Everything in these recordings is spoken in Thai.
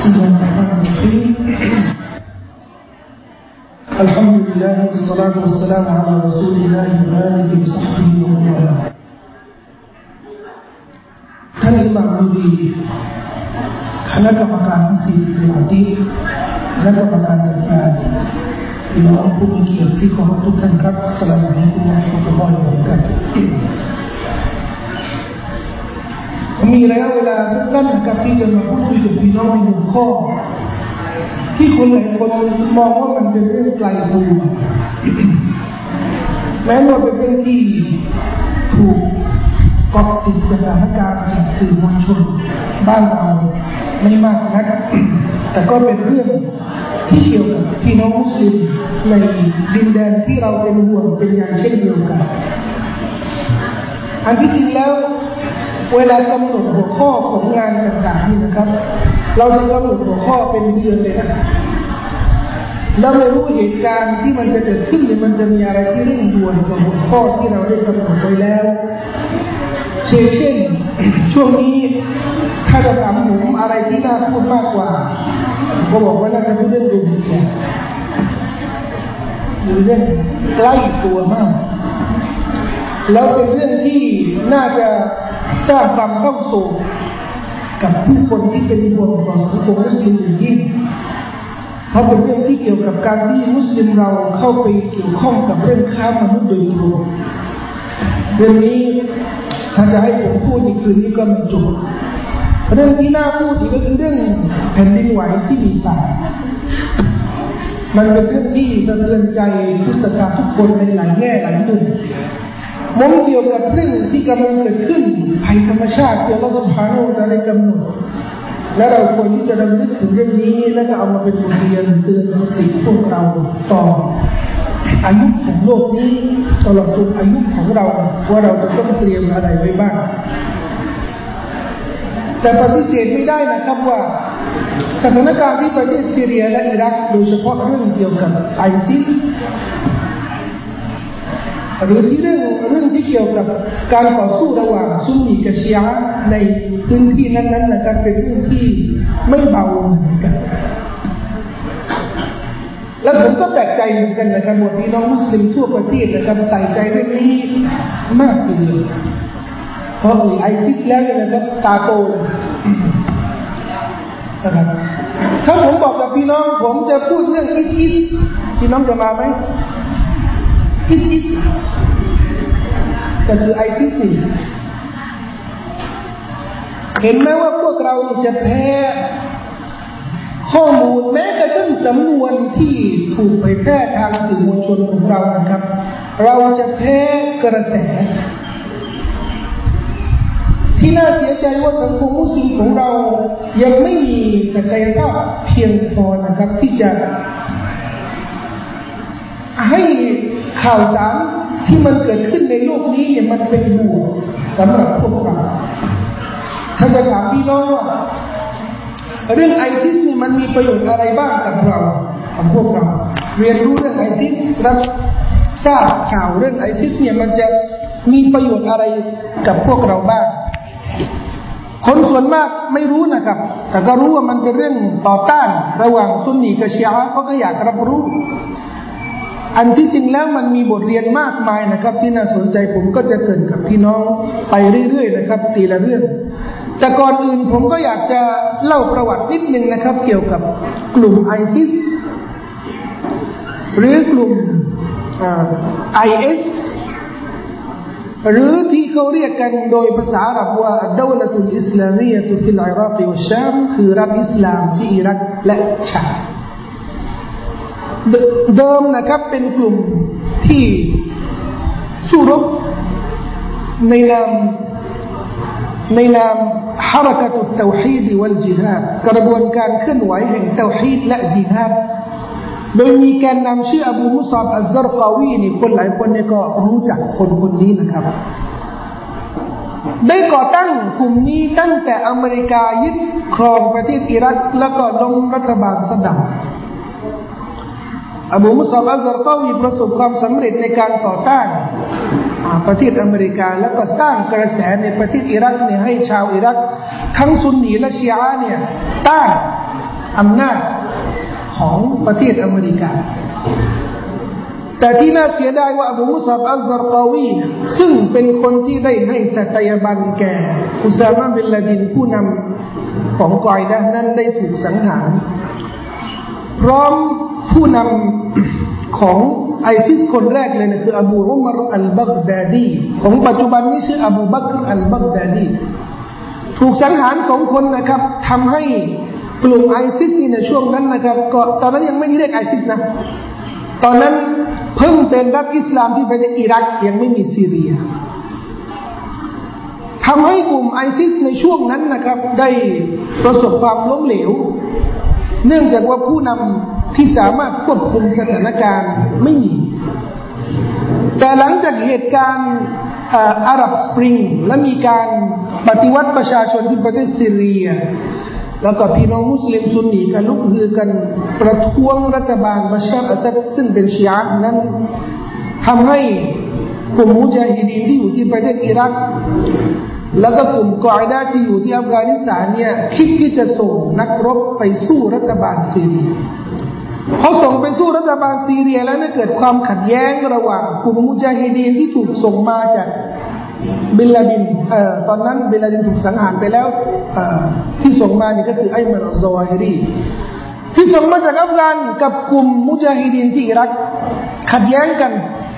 بسم الله الرحمن الرحيم الحمد لله والصلاة والسلام على رسول الله وآله وصحبه ومن والاه ท่านอิหม่ามมูดีคณะกรรมการมัสยิดอัลอาตีคณะกรรมการจัดการพี่น้องผู้มีเกียรติที่เคารพทุกท่านครับอัสสลามุอะลัยกุมวะเราะห์มะตุลลอฮิวะบะเราะกาตุฮ์มีระยะเวลาสั้นๆนะครับที่จะมาพูดคุยกับพี่น้องในหัวข้อที่คนหลายคนมองว่ามันเป็นเรื่องไกลตัวแม้ว่าเป็นเรื่องที่ถูกเกาะติดสถานการณ์จากสื่อมวลชนบ้านเราไม่มากนักแต่ก็เป็นเรื่องที่เกี่ยวกับพี่น้องมุสลิมในดินแดนที่เราเป็นห่วงเป็นอย่างเช่นเดียวกันอันที่จริงแล้วเวลากำหนดหัวข้อของงานต่างๆนี่นะครับเราจะกำหนดหัวข้อเป็นเดือนเลยนะเราไม่รู้เหตุการณ์ที่มันจะเกิดขึ้นหรือมันจะมีอะไรที่เร่งด่วนกับหัวข้อที่เราได้กำหนดไว้แล้วเช่นช่วงนี้ถ้าจะถามผมอะไรที่น่าพูดมากกว่าก็บอกว่าน่าจะพูดเรื่องดุนยาหรือเรื่องใกล้ตัวมากแล้วเป็นเรื่องที่น่าจะสร้างความเศร้าโศกกับผู้คนที่เป็นห่วงต่อสังคมมุสลิมอย่างยิ่งเพราะเป็นเรื่องที่เกี่ยวกับการที่มุสลิมเราเข้าไปเกี่ยวข้องกับเรื่องค้ามนุษย์โดยตรงเรื่องนี้ถ้าจะให้ผมพูดในคืนนี้ก็ไม่จบเรื่องที่น่าพูดอีกก็คือเรื่องแผ่นดินไหวที่มีป่ามันเป็นเรื่องที่สะเทือนใจผู้ศรัทธาทุกคนในหลายแง่หลายมุมมุมเกี่ยวกับเรื่องที่กำลังเกิดขึ้นภัยธรรมชาติที่อัลเลาะห์ซุบฮานะฮูวะตะอาลากำหนดและเราควรที่จะรำลึกถึงเรื่องนี้และก็เอามาเป็นบทเรียนเตือนสติพวกเราต่ออายุของโลกนี้ตลอดจนอายุของเราว่าเราจะต้องเตรียมอะไรไว้บ้างแต่ปฏิเสธไม่ได้นะครับว่าสถานการณ์ที่ประเทศซีเรียและอิรักโดยเฉพาะเรื่องเกี่ยวกับไอซิสหรือที่เรื่องที่เกี่ยวกับการต่อสู้ระหว่างซุนนีกับชีอะห์ในพื้นที่นั้นๆนะครับเป็นเรื่องที่ไม่เบาเหมือนกันแล้วผมก็แปลกใจเหมือนกันนะครับว่าพี่น้องมุสลิมทั่วประเทศนะครับใส่ใจเรื่องนี้มากทีเดียวเพราะไอซิสแล้วนะครับตาโตนะครับถ้าผมบอกกับพี่น้องผมจะพูดเรื่องอิสพี่น้องจะมาไหมอิสก็คือไอซิสเห็นไหมว่าพวกเราจะแพ้ข้อมูลแม้กระทั่งสำนวนที่ถูกเผยแพร่ทางสื่อมวลชนของเรานะครับเราจะแพ้กระแสที่น่าเสียใจว่าสังคมมุสลิมของเรายังไม่มีศักยภาพเพียงพอนะครับที่จะให้ข่าวสารที่มันเกิดขึ้นในโลกนี้เนี่ยมันเป็นบวกสำหรับพวกเราถ้าจะถามพี่น้องว่าเรื่องไอซิสนี่มันมีประโยชน์อะไรบ้างกับเรากับพวกเราเรียนรู้เรื่องไอซิสรับทราบข่าวเรื่องไอซิสเนี่ยมันจะมีประโยชน์อะไรกับพวกเราบ้างคนส่วนมากไม่รู้นะครับแต่ก็รู้ว่ามันเป็นเรื่องต่อต้านระหว่างซุนนีกับชีอะห์เขาก็อยากรับรู้อันที่จริงแล้วมันมีบทเรียนมากมายนะครับที่น่าสนใจผมก็จะเกริ่นกับพี่น้องไปเรื่อยๆนะครับทีละเรื่องแต่ก่อนอื่นผมก็อยากจะเล่าประวัตินิดนึงนะครับเกี่ยวกับกลุ่มไอซิสหรือกลุ่มIS หรือที่เขาเรียกกันโดยภาษาอาหรับว่าอัลดาวละตุลอิสลามียะตุฟิลอิรักวัชชามคือรัฐอิสลามที่อิรักและชามเดิมนะครับเป็นกลุ่มที่สู้รบในนามฮารักะตุตเตาฮีดวัลญิฮาดกระบวนการเคลื่อนไหวแห่งเตาฮีดและญิฮาดโดยมีการนำชื่ออบูมุศอบอัซซารกาวีนี่คนหลายคนเนี่ยก็รู้จักคนนี้นะครับได้ก่อตั้งกลุ่มนี้ตั้งแต่อเมริกายึดครองประเทศอิรักแล้วก็ล้มรัฐบาลซัดดัมอบูมุศอบอัซซารกาวีประสบความสำเร็จในการต่อต้านประเทศอเมริกาแล้วก็สร้างกระแสในประเทศอิรักเนี่ยให้ชาวอิรักทั้งซุนนีและชีอะห์เนี่ยต้านอำนาจของประเทศอเมริกาแต่ที่น่าเสียดายว่าอบูมุศอับอัลซารกาวีซึ่งเป็นคนที่ได้ให้สัตยาบันแก่อุซามะบินลาดินผู้นำของกออิดะห์นั้นได้ถูกสังหารพร้อมผู้นำของไอซิสคนแรกเลยนะคืออบูอุมรอัลบักดาดีของปัจจุบันนี้ชื่ออบูบักรอัลบักดาดีถูกสังหาร2 คนนะครับทำให้กลุ่มไอซิสนี่ในช่วงนั้นนะครับก็ตอนนั้นยังไม่เรียกไอซิสนะตอนนั้นเพิ่งเป็นรัฐอิสลามที่ประเทศอิรักยังไม่มีซีเรียทำให้กลุ่มไอซิสในช่วงนั้นนะครับได้ประสบความล้มเหลวเนื่องจากว่าผู้นำที่สามารถควบคุมสถานการณ์ไม่มีแต่หลังจากเหตุการณ์อาหรับสปริงและมีการปฏิวัติประชาชนที่ประเทศซีเรียแล้วก็พี่น้องมุสลิมซุนนีกันลุกฮือกันประท้วงรัฐบาลบัชาร์อัสซัดซึ่งเป็นชีอะห์นั้นทำให้กลุ่มมุญาฮิดีนที่อยู่ที่ประเทศอิรักแล้วก็กลุ่มกออิดะห์ที่อยู่ที่อัฟกานิสถานเนี่ยคิดที่จะส่งนักรบไปสู้รัฐบาลซีเรียพอส่งไปสู้รัฐบาลซีเรียแล้วเกิดความขัดแย้งระหว่างกลุ่มมุญาฮิดีนที่ถูกส่งมาจากบินลาดินตอนนั้นบินลาดินถูกสังหารไปแล้วที่ส่งมานี่ก็คือไอมันอัลซาวาฮิรีที่ส่งมาจากอัฟกานกับกลุ่มมุญาฮิดีนที่อิรักขัดแย้งกัน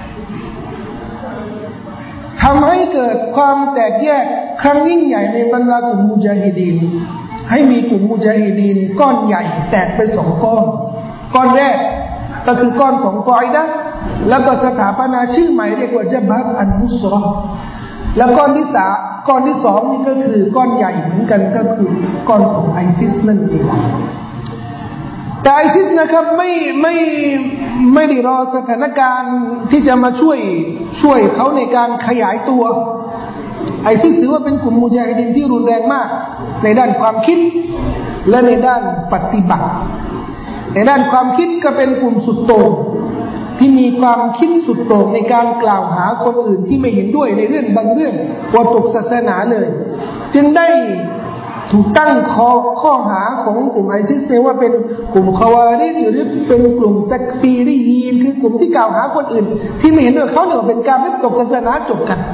ทำให้เกิดความแตกแยกครั้งยิ่งใหญ่ในบรรดากลุ่มมุญาฮิดีนให้มีกลุ่มมุญาฮิดีนก้อนใหญ่แตกเป็น2 ก้อนแรกก็คือก้อนของกออิดะห์แล้วก็สถาปนาชื่อใหม่เรียกว่าญะบฮะตอันนุศเราะห์แล้วก้อนที่2นี่ก็คือก้อนใหญ่เหมือนกันก็คือก้อนของไอซิสนั่นเองแต่ไอซิสนะครับไม่ได้รอสถานการณ์ที่จะมาช่วยเขาในการขยายตัวไอซิสถือว่าเป็นกลุ่มมุญาฮิดีนที่รุนแรงมากในด้านความคิดและในด้านปฏิบัติในด้านความคิดก็เป็นกลุ่มสุดโต่งที่มีความคิดสุดโต่งในการกล่าวหาคนอื่นที่ไม่เห็นด้วยในเรื่องบางเรื่องว่าตกศาสนาเลยจึงได้ถูกตั้งข้อหาของกลุ่มไอซิสว่าเป็นกลุ่มคาวาริจหรือเป็นกลุ่มตักฟีรียีนคือกลุ่มที่กล่าวหาคนอื่นที่ไม่เห็นด้วยเขาเนี่ยเป็นการไม่ตกศาสนาจบกัน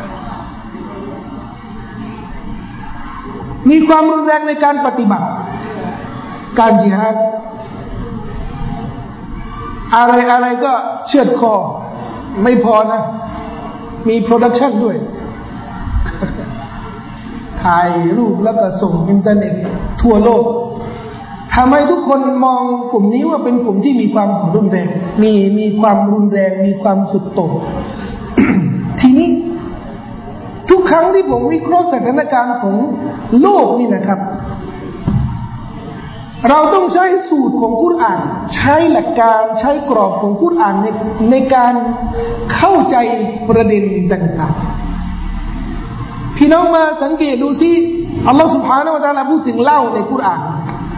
มีความรุนแรงในการปฏิบัติการญิฮาดอะไรก็เชือดคอไม่พอนะมีโปรดักชันด้วยถ่ายรูปแล้วก็ส่งอินเทอร์เน็ตทั่วโลกทำให้ทุกคนมองกลุ่มนี้ว่าเป็นกลุ่มที่มีความรุนแรงมีความรุนแรงมีความสุดโต่ง ทีนี้ทุกครั้งที่ผมวิเคราะห์สถานการณ์ของโลกนี่นะครับเราต้องใช้สูตรของกุรอานใช้หลักการใช้กรอบของกุรอานในการเข้าใจประเด็นต่างๆพี่น้องมาสังเกตดูสิอัลลอฮฺ سبحانه และ تعالى พูดถึงเหล้าในกุรอาน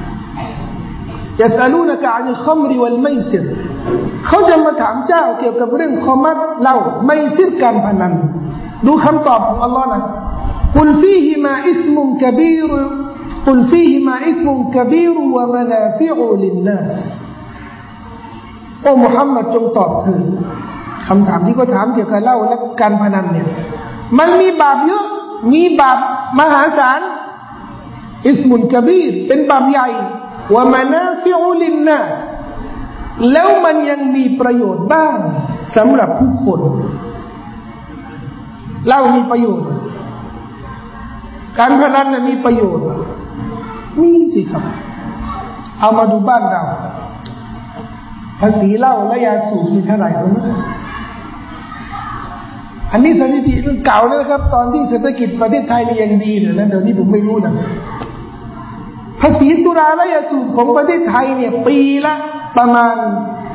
يسألونك عن الخمر والميسر เขาจะมาถามเจ้าเกี่ยวกับเรื่องคอมัดเหล้าไมซิรการพนันดูคำตอบของอัลลอฮ์นะกุลฟีฮิมาอิสมุนกะบีรقل فيهما إثم كبير ومنافع للناس โอ้มุฮัมมัดจงตอบเถิดคำถามที่เขาถามเกี่ยวกับเหล้าและการพนันเนี่ยมันมีบาปเยอะมีบาปมหาศาลอิสมุนกะบีรเป็นบาปใหญ่วะมะนาฟิอุลินนัสแล้วมันยังมีประโยชน์บ้างสำหรับผู้คนเหล้ามีประโยชน์การพนันน่ะมีประโยชน์มีสิครับเอามาดูบ้านเราภาษีเหล้าและยาสูบมีเท่าไหร่รู้ไหมอันนี้สถิติเก่านะครับตอนที่เศรษฐกิจประเทศไทยนี่ยังดีเลยนะเดี๋ยวนี้ผมไม่รู้นะภาษีสุราและยาสูบของประเทศไทยเนี่ยปีละประมาณ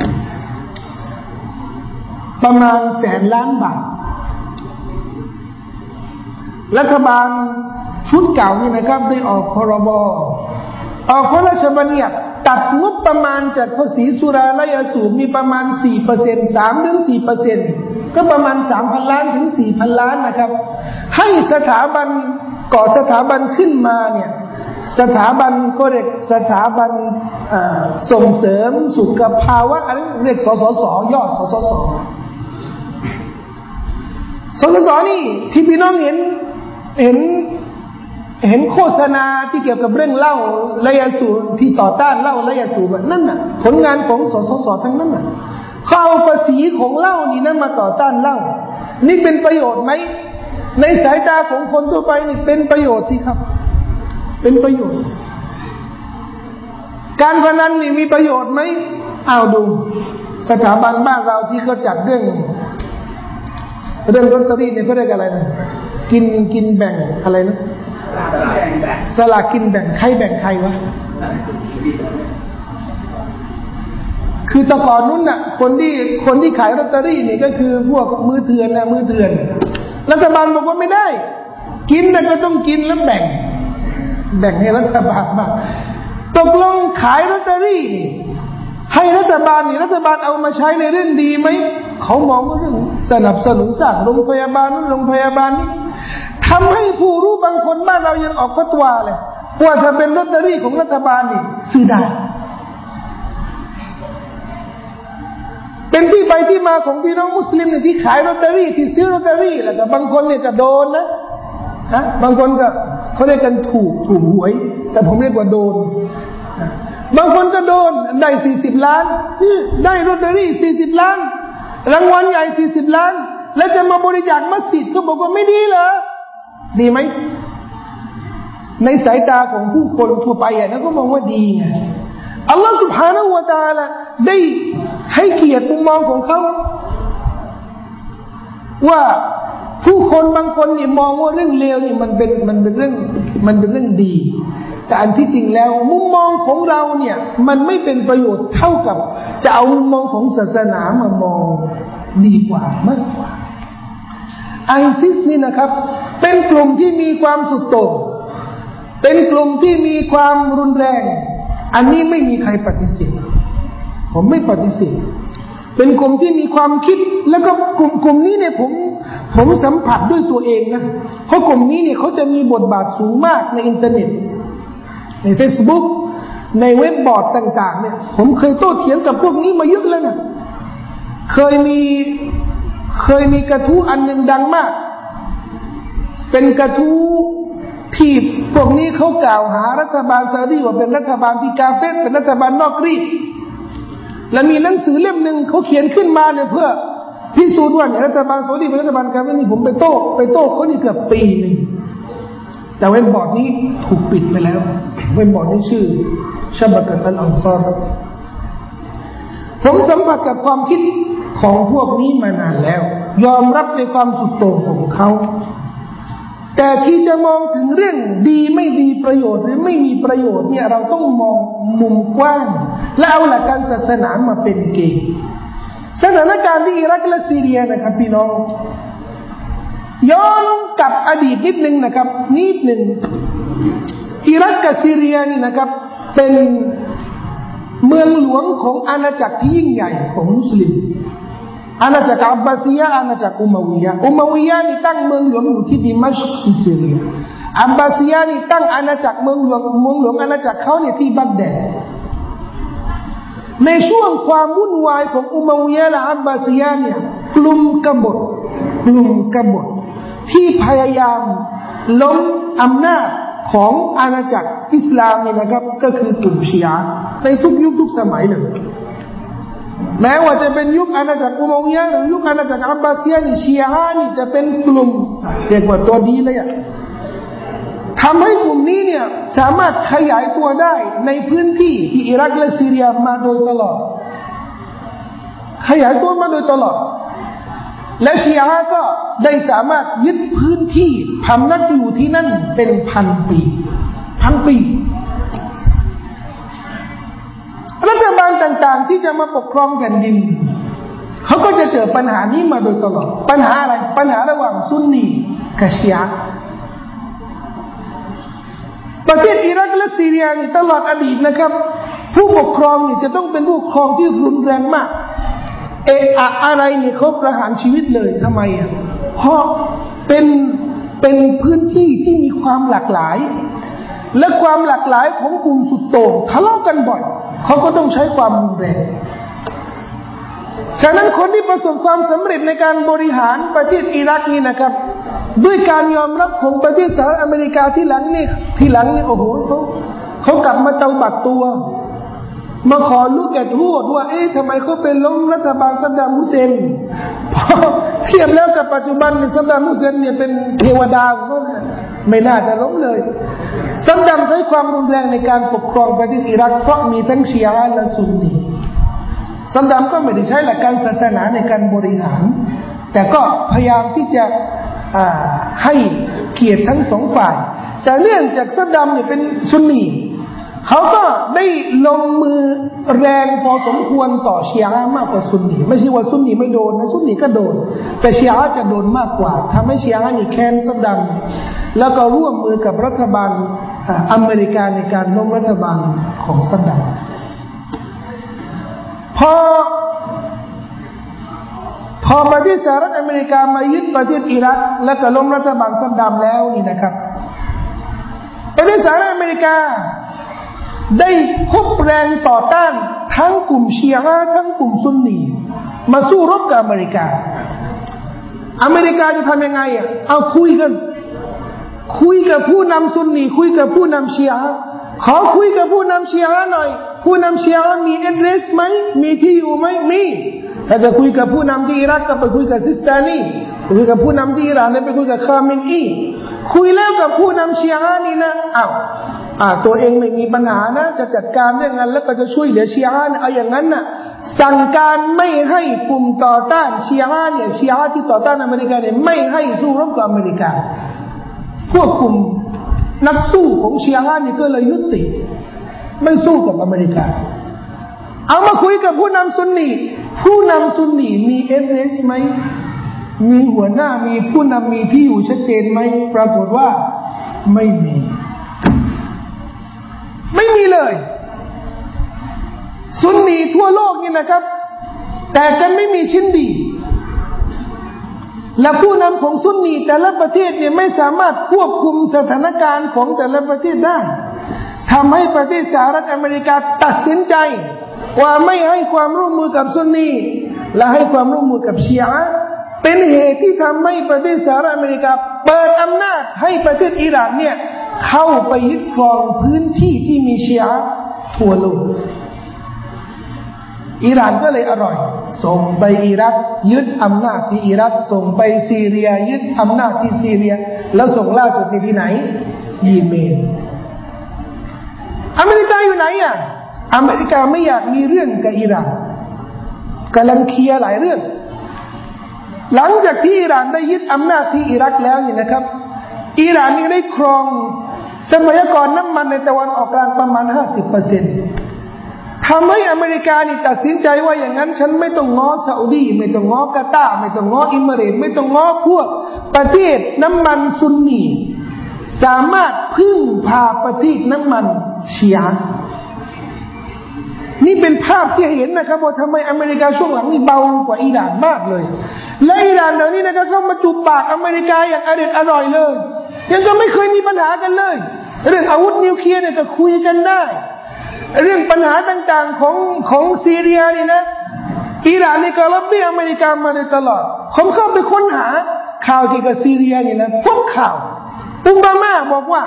100,000 ล้านบาทรัฐบาลชุดเก่านี่นะครับได้ออกพรบออกพระราชบัญญัติตัดงบประมาณจากภาษีสุราและยาสูบมีประมาณ 4% 3-4% ก็ประมาณ 3,000 ล้านถึง 4,000 ล้านนะครับให้สถาบันก่อสถาบันขึ้นมาเนี่ยสถาบันก็เรียกสถาบันส่งเสริมสุขภาวะอะไรเรียกสสสย่อสสสสสสนี่ที่พี่น้องเห็นโฆษณาที่เกี่ยวกับเรื่องเหล้าและยาสูบที่ต่อต้านเหล้าและยาสูบนั่นน่ะผลงานของสสสทั้งนั้นน่ะเขาเอาภาษีของเหล้านี่นั้นมาต่อต้านเหล้านี่เป็นประโยชน์ไหมในสายตาของคนทั่วไปนี่เป็นประโยชน์สิครับเป็นประโยชน์การพนันนี่มีประโยชน์ไหมเอาดูสถาบันบ้านเราที่เขาจัดเรื่องลอตเตอรี่เนี่ยเขาเรียกอะไรนะกินแบ่งอะไรนะสลากกินแบ่งใครแบ่งใครวะคือตะก่อนนู้นน่ะคนที่ขายลอตเตอรี่นี่ก็คือพวกมือเถื่อนรัฐบาลบอกว่าไม่ได้กินน่ะก็ต้องกินแล้วแบ่งให้รัฐบาลบ้างตกลงขายลอตเตอรี่นี่ให้รัฐบาลเอามาใช้ในเรื่องดีไหมเขามองว่าเรื่องสนับสนุนสร้างโรงพยาบาลนู้นโรงพยาบาลนี้ทำให้ผู้รู้บางคนบ้านเรายังออกฟัตวาเลยว่าถ้าเป็นลอตเตอรี่ของรัฐบาลนี่ซื้อได้เป็นที่ไปที่มาของพี่น้องมุสลิมเนี่ยที่ขายลอตเตอรี่ที่ซื้อลอตเตอรี่แล้วก็บางคนเนี่ยก็โดนนะบางคนก็เขาเรียกกันถูกหวยแต่ผมเรียกว่าโดนบางคนก็โดนได้40 ล้านได้ลอตเตอรี่40 ล้านรางวัลใหญ่40 ล้านแล้วจะมาบริจาคมัสยิดก็บอกว่าไม่ดีเหรอดีไหมในสายตาของผู้คนทั่วไปนะก็มองว่าดีไงอัลลอฮฺ سبحانه และ تعالى ได้ให้เกียรติมุมมองของเขาว่าผู้คนบางคนนี่มองว่าเรื่องเลวนี่มันเป็นเรื่องดีแต่อันที่จริงแล้วมุมมองของเราเนี่ยมันไม่เป็นประโยชน์เท่ากับจะเอามุมมองของศาสนามามองดีกว่ามากกว่าไอซิสนี่นะครับเป็นกลุ่มที่มีความสุดโต่งเป็นกลุ่มที่มีความรุนแรงอันนี้ไม่มีใครปฏิเสธผมไม่ปฏิเสธเป็นกลุ่มที่มีความคิดแล้วก็กลุ่มนี้เนี่ยผมสัมผัสด้วยตัวเองนะเพราะกลุ่มนี้เนี่ยเขาจะมีบทบาทสูงมากในอินเทอร์เน็ตใน Facebook ในเว็บบอร์ดต่างๆเนี่ยผมเคยโต้เถียงกับพวกนี้มาเยอะแล้วนะเคยมีกระทู้อันหนึ่งดังมากเป็นกระทู้ที่พวกนี้เขากล่าวหารัฐบาลซาอุดีว่าเป็นรัฐบาลที่กาเฟรเป็นรัฐบาลนอกรีดและมีหนังสือเล่มหนึ่งเขาเขียนขึ้นมาเนี่ยเพื่อพิสูจน์ว่าเนี่ยรัฐบาลซาอุดีเป็นรัฐบาลกาเฟรนี่ผมไปโต้เขานี่เกือบปีนึงแต่เว็บบอร์ดนี้ถูกปิดไปแล้วเว็บบอร์ดนี้ชื่อชับกะตัลอันซอรผมสัมผัสกับความคิดของพวกนี้มานานแล้วยอมรับในความสุดโต่งของเขาแต่ที่จะมองถึงเรื่องดีไม่ดีประโยชน์หรือไม่มีประโยชน์เนี่ยเราต้องมองมุมกว้างและเอาหลักการศาสนามาเป็นเกณฑ์สถานการณ์ที่อิรักและซีเรียนะครับพี่น้องย้อนกลับอดีตนิดนึงนะครับนิดนึงอิรักกับซีเรียนี่นะครับเป็นเมืองหลวงของอาณาจักรที่ยิ่งใหญ่ของมุสลิมอาณาจักรอับบาซียะอาณาจักรอุมัวิยะนี่ตั้งเมืองหลวงอยู่ที่ดิมัชก์ที่ซีเรียอับบาซียะนี่ตั้งอาณาจักรเมืองหลวงอาณาจักรเขาเนี่ยที่บักแดดในช่วงความวุ่นวายของอุมัวิยะและอับบาซียะเนี่ยกลุ่มกบฏที่พยายามล้มอำนาจของอาณาจักรอิสลามนี่นะครับก็คือกลุ่มชีอะห์ในทุกยุคทุกสมัยเลยแม้ว่าจะเป็นยุคอาณาจักรอุมัวิยะห์หรือยุคอาณาจักรอับบาซียะห์นี่ชีอะห์นี่จะเป็นกลุ่มเรียกว่าตัวดีเลยอ่ะทำให้กลุ่มนี้เนี่ยสามารถขยายตัวได้ในพื้นที่ที่อิรักและซีเรียมาโดยตลอดขยายตัวมาโดยตลอดและชีอะห์ก็ได้สามารถยึดพื้นที่พำนักอยู่ที่นั่นเป็นพันปีรัฐบาลต่างๆที่จะมาปกครองแผ่นดินเขาก็จะเจอปัญหานี้มาโดยตลอดปัญหาอะไรปัญหาระหว่างซุนนีกับชีอะห์ประเทศอิรักและซีเรียตลอดอดีตนะครับผู้ปกครองนี่จะต้องเป็นผู้ปกครองที่รุนแรงมากอะไรเนี่ยเขาประหารชีวิตเลยทำไมอ่ะเพราะเป็นพื้นที่ที่มีความหลากหลายและความหลากหลายของกลุ่มสุดโต่งทะเลาะกันบ่อยเขาก็ต้องใช้ความรุนแรงฉะนั้นคนที่ประสบความสำเร็จในการบริหารประเทศอิรักนี่นะครับด้วยการยอมรับของประเทศสหรัฐอเมริกาที่หลังนี่โอ้โหเขากลับมาเตาบัดตัวมาขอลูกแก่โทษว่าทำไมเขาเป็นล้มรัฐบาลซัดดัมฮุเซนพอเทียบแล้วกับปัจจุบันซัดดัมฮุเซนเนี่ยเป็นเทวดาเขาไม่น่าจะล้มเลยซัดดัมใช้ความรุนแรงในการปกครองประเทศอิรักเพราะมีทั้งชีอะห์และซุนนีซัดดัมก็ไม่ได้ใช้หลักการศาสนาในการบริหารแต่ก็พยายามที่จะให้เกียรติทั้งสองฝ่ายแต่เนื่องจากซัดดัมเนี่ยเป็นซุนนีเขาก็ได้ลงมือแรงพอสมควรต่อชีอะห์มากกว่าซุนนีไม่ใช่ว่าซุนนีไม่โดนนะซุนนีก็โดนแต่ชีอะห์จะโดนมากกว่าทำให้ชีอะห์นี่แค้นซัดดัมแล้วก็ร่วมมือกับรัฐบาลอเมริกาในการล้มรัฐบาลของซัดดัมพอประเทศสหรัฐอเมริกามายึดประเทศอิรักและก็ล้มรัฐบาลซัดดัมแล้วนี่นะครับประเทศสหรัฐอเมริกาได้พบแรงต่อต้านทั้งกลุ่มชีอะห์ทั้งกลุ่มซุนนีมาสู้รบกับอเมริกาจะทำยังไงเอาคุยกับผู้นำซุนนีคุยกับผู้นำชีอะห์ขอคุยกับผู้นำชีอะห์หน่อยผู้นำชีอะห์มีแอดเดรสไหมมีที่อยู่ไหมมีถ้าจะคุยกับผู้นำที่อิรักก็ไปคุยกับซิสตานีคุยกับผู้นำที่อิหร่านไปคุยกับคาเมนีคุยแล้วกับผู้นำชีอะห์นี่นะตัวเองไม่มีปัญหานะจะจัดการเรื่องนั้นแล้วก็จะช่วยเหลือชีอะห์เอาอย่างนั้นน่ะสั่งการไม่ให้กลุ่มต่อต้านชีอะห์เนี่ยชีอะห์ที่ต่อต้านอเมริกาเนี่ยไม่ให้สู้รบกับอเมริกาพวกกลุ่มนักสู้ของชีอะห์นี่ก็เลยยุติไม่สู้กับอเมริกาเอามาคุยกับผู้นำซุนนีมีเอเดรสไหมมีหัวหน้ามีผู้นำมีที่อยู่ชัดเจนไหมปรากฏว่าไม่มีเลยซุนนีทั่วโลกนี่นะครับแต่กันไม่มีชิ้นดีและผู้นำของซุนนีแต่ละประเทศเนี่ยไม่สามารถควบคุมสถานการณ์ของแต่ละประเทศได้ทำให้ประเทศสหรัฐอเมริกาตัดสินใจว่าไม่ให้ความร่วมมือกับซุนนีและให้ความร่วมมือกับชีอะห์เป็นเหตุที่ทำให้ประเทศสหรัฐอเมริกาเปิดอำนาจให้ประเทศอิหร่านเนี่ยเข้าไปยึดครองพื้นที่ที่มีชีอะห์ทั่วโลกอิหร่านก็เลยอร่อยส่งไปอิรักยึดอำนาจที่อิรักส่งไปซีเรียยึดอำนาจที่ซีเรียแล้วส่งล่าสุดที่ไหนเยเมนอเมริกาอยู่ไหนอเมริกาไม่อยากมีเรื่องกับอิหร่านกำลังเคลียร์หลายเรื่องหลังจากที่อิหร่านได้ยึดอำนาจที่อิรักแล้วนี่นะครับอิหร่านนี่ได้ครองทรัพยากรน้ำมันในตะวันออกกลางประมาณ 50% ทำให้อเมริกานี่ตัดสินใจว่าอย่างนั้นฉันไม่ต้องง้อซาอุดีไม่ต้องง้อกาตาร์ไม่ต้องง้ออิมิเรตส์ไม่ต้องง้อพวกประเทศน้ำมันซุนนีสามารถพึ่งพาประเทศน้ำมันชีอะห์นี่เป็นภาพที่เห็นนะครับว่าทำไมอเมริกาช่วงหลังนี่เบากว่าอิหร่านมากเลยและอิหร่านเดี๋ยวนี้นะครับเข้ามาจูบปากอเมริกาอย่างอร่อยเลยยังก็ไม่เคยมีปัญหากันเลยเรื่องอาวุธนิวเคลียร์เนี่ยก็คุยกันได้เรื่องปัญหาต่างๆของซีเรียนี่นะอิหร่านนี่ก็รับเบี้ยอเมริกามาโดยตลอดผมเข้าไปค้นหาข่าวเกี่ยวกับซีเรียนี่นะพบข่าวโอบามาบอกว่า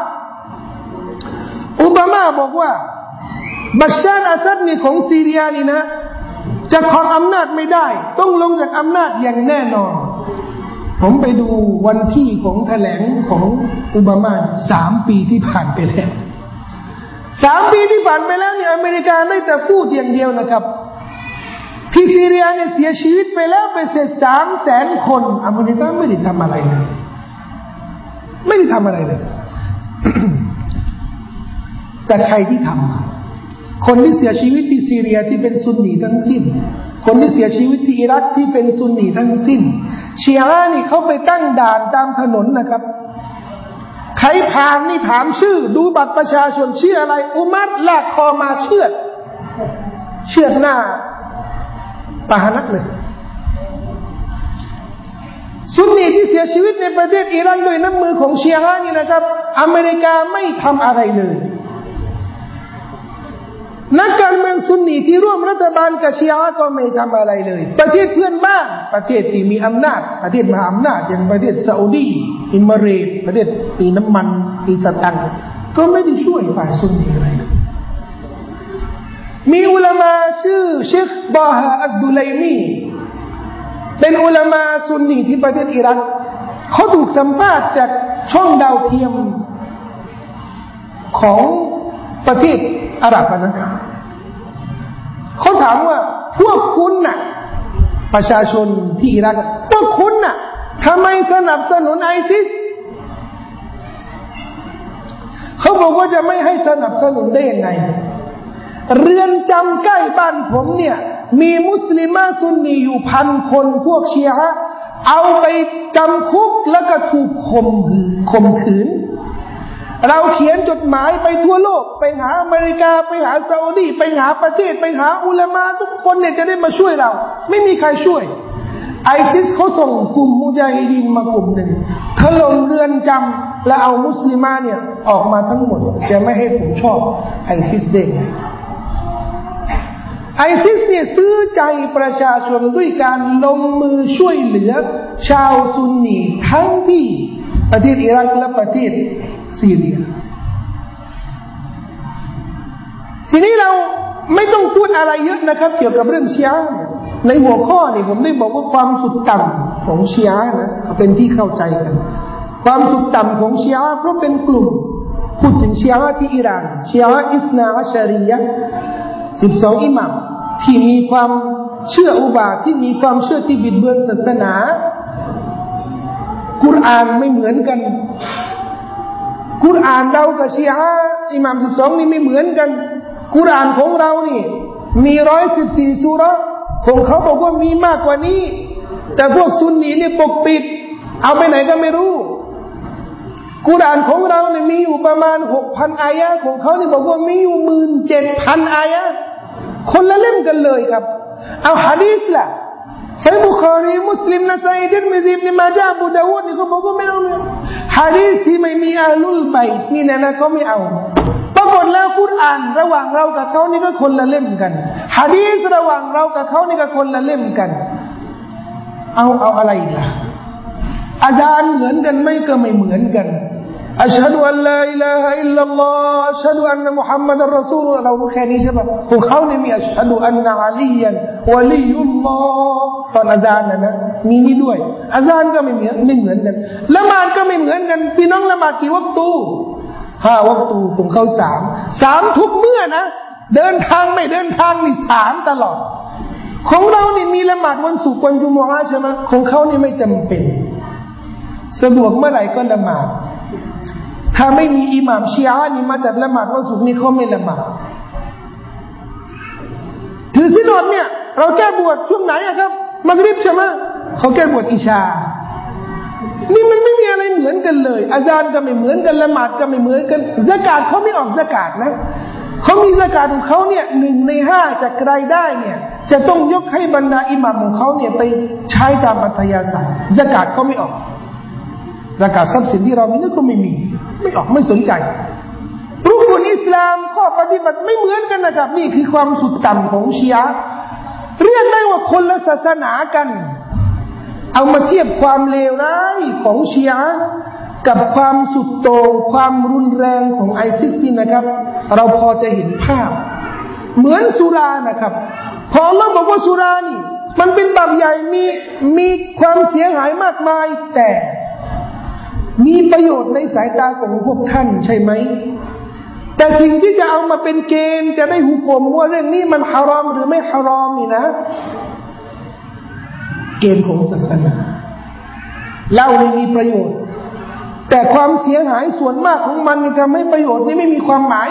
บัชชาร์อัสซัดนี่ของซีเรียนี่นะจะครองอำนาจไม่ได้ต้องลงจากอำนาจอย่างแน่นอนผมไปดูวันที่ของแถลงของโอบามา3 ปีที่ผ่านไปแล้ว3 ปีที่ผ่านไปแล้วเนี่ยอเมริกาได้แต่พูดอย่างเดียวนะครับที่ซีเรียเนี่ยเสียชีวิตไปแล้วไปเสร็จ300,000 คนอเมริกาไม่ได้ทำอะไรเลยแต่ใครที่ทำคนที่เสียชีวิตที่ซีเรียที่เป็นซุนนีทั้งสิ้นคนที่เสียชีวิตที่อิรักที่เป็นซุนนีทั้งสิ้นชีอะห์นี่เขาไปตั้งด่านตามถนนนะครับใครผ่านนี่ถามชื่อดูบัตรประชาชนชื่ออะไรอุมัรลากคอมาเชือดหน้าปาหนะเลยซุนนีที่เสียชีวิตในประเทศอิรักด้วยน้ำมือของชีอะห์นี่นะครับอเมริกาไม่ทำอะไรเลยนักการเมืองซุนนีที่ร่วมรัฐบาลกับชีอะห์ก็ไม่ทำอะไรเลยประเทศเพื่อนบ้านประเทศที่มีอำนาจประเทศมหาอำนาจอย่างประเทศซาอุดีอิมิเรตส์ประเทศมีน้ำมันมีสตังค์ก็ไม่ได้ช่วยฝ่ายซุนนีอะไรเลยมีอุลามะชื่อเชคบาฮาอัดดุไลมีเป็นอุลามะซุนนีที่ประเทศอิรักเขาถูกสัมภาษณ์จากช่องดาวเทียมของประเทศอาหรับนะเขาถามว่าพวกคุณน่ะประชาชนที่อิรักพวกคุณน่ะทำไมสนับสนุนไอซิสเขาบอกว่าจะไม่ให้สนับสนุนได้ยังไงเรือนจำใกล้บ้านผมเนี่ยมีมุสลิมซุนนีอยู่1,000 คนพวกชีอะห์เอาไปจำคุกแล้วก็ถูกข่มขืนเราเขียนจดหมายไปทั่วโลกไปหาอเมริกาไปหาซาอุดีไปหาประเทศไปหาอุลามะทุกคนเนี่ยจะได้มาช่วยเราไม่มีใครช่วยไอซิสเขาส่งกลุ่มมุญาฮิดีนมากลุ่มหนึ่งถล่มเรือนจำและเอามุสลิมเนี่ยออกมาทั้งหมดจะไม่ให้ผมชอบไอซิสเด้งไอซิสเนี่ยซื้อใจประชาชนด้วยการลงมือช่วยเหลือชาวซุนนีทั้งที่ประเทศอิรักและประเทศซีเรียทีนี้เราไม่ต้องพูดอะไรเยอะนะครับเกี่ยวกับเรื่องชีอะห์ในหัวข้อนี่ผมได้บอกว่าความสุดต่ำของชีอะห์นะเป็นที่เข้าใจกันความสุดต่ำของชีอะห์เพราะเป็นกลุ่มพูดถึงชีอะห์ที่อิหร่านชีอะห์อิสนาอัชชารียะห์12 อิหม่ามที่มีความเชื่ออุบาทที่มีความเชื่อที่บิดเบือนศาสนากุรอานไม่เหมือนกันกุรอานเรากับชีอะห์อิหม่าม12นี่ไม่เหมือนกันกุรอานของเรานี่มี114ซูเราะห์ของเขาบอกว่ามีมากกว่านี้แต่พวกซุนนีนี่ปกปิดเอาไปไหนก็ไม่รู้กุรอานของเราเนี่ยมีอยู่ประมาณ 6,000 อายะห์ของเขานี่บอกว่ามีอยู่ 17,000 อายะห์คนละเล่มกันเลยครับเอาหะดีษล่ะไซฮีห์บุคอรีมุสลิมนะซะอีติรมิซีอิบนุมาญะห์อบูดาวูดนี่เขาบอกว่าไม่เอาหะดีษที่ไม่มีอะลุลบัยต์นี่นะเขาไม่เอาปรากฏแล้วกุรอานระหว่างเรากับเขานี่ก็คนละเล่มกันหะดีษระหว่างเรากับเขานี่ก็คนละเล่มกันเอาอะไรล่ะอาจารย์เหมือนกันไหมก็ไม่เหมือนกันอัชฮะดุอัลลาอิลาฮะอิลลัลลอฮ์อัชฮะดุอันนะมุฮัมมัดอัรรอซูลุลลอฮ์เราแค่นี้ใช่ป่ะพวกเขาเนี่ยมีอัชฮะดุอันนะอะลียันวะลียุลลอฮ์ตอนอาซานนะมีนี่ด้วยอาซานก็ไม่เหมือนกันละหมาดก็ไม่เหมือนกันพี่น้องละหมาดกี่วักตู5 วักตูของเขา3ทุกเมื่อนะเดินทางไม่เดินทางนี่3ตลอดของเรานี่มีละหมาดวันศุกร์วันจุมอะห์ใช่มั้ยของเขานี่ไม่จำเป็นสะดวกเมื่อไหร่ก็ละหมาดถ้าไม่มีอิหม่ามชีอะห์นี่มาจัดละหมาดวันศุกร์นี่เขาไม่ละหมาดถือศีลอดเนี่ยเราแก้บวชช่วงไหนอะครับมักริบใช่มั้ยเขาแก้บวชอิชานี่มันไม่มีอะไรเหมือนกันเลยอาจารย์ก็ไม่เหมือนกันละหมาดก็ไม่เหมือนกันซะกาตเขาไม่ออกซะกาตนะเขามีซะกาตของเขาเนี่ย1 ใน 5จากรายได้เนี่ยจะต้องยกให้บรรดาอิหม่ามของเขาเนี่ยไปใช้ตามอัธยาศัยซะกาตเขาไม่ออกซะกาตทรัพย์สินที่เรามีนี่ก็ไม่ออกไม่สนใจรุกนอิสลามข้อปฏิบัติไม่เหมือนกันนะครับนี่คือความสุดต่ำของชีอะห์เรียกได้ว่าคนละศาสนากันเอามาเทียบความเลวร้ายของชีอะห์กับความสุดโต่งความรุนแรงของไอซิสนี่นะครับเราพอจะเห็นภาพเหมือนสุรานะครับพอเราบอกว่าสุรานี่มันเป็นบาปใหญ่มีความเสียหายมากมายแต่มีประโยชน์ในสายตาของพวกท่านใช่ไหมแต่สิ่งที่จะเอามาเป็นเกณฑ์จะได้หุกมว่าเรื่องนี้มันฮารอมหรือไม่ฮารอมนี่นะเกณฑ์ของศาสนาเหล้านี่มีประโยชน์แต่ความเสียหายส่วนมากของมันนี่ทำให้ประโยชน์นี่ไม่มีความหมาย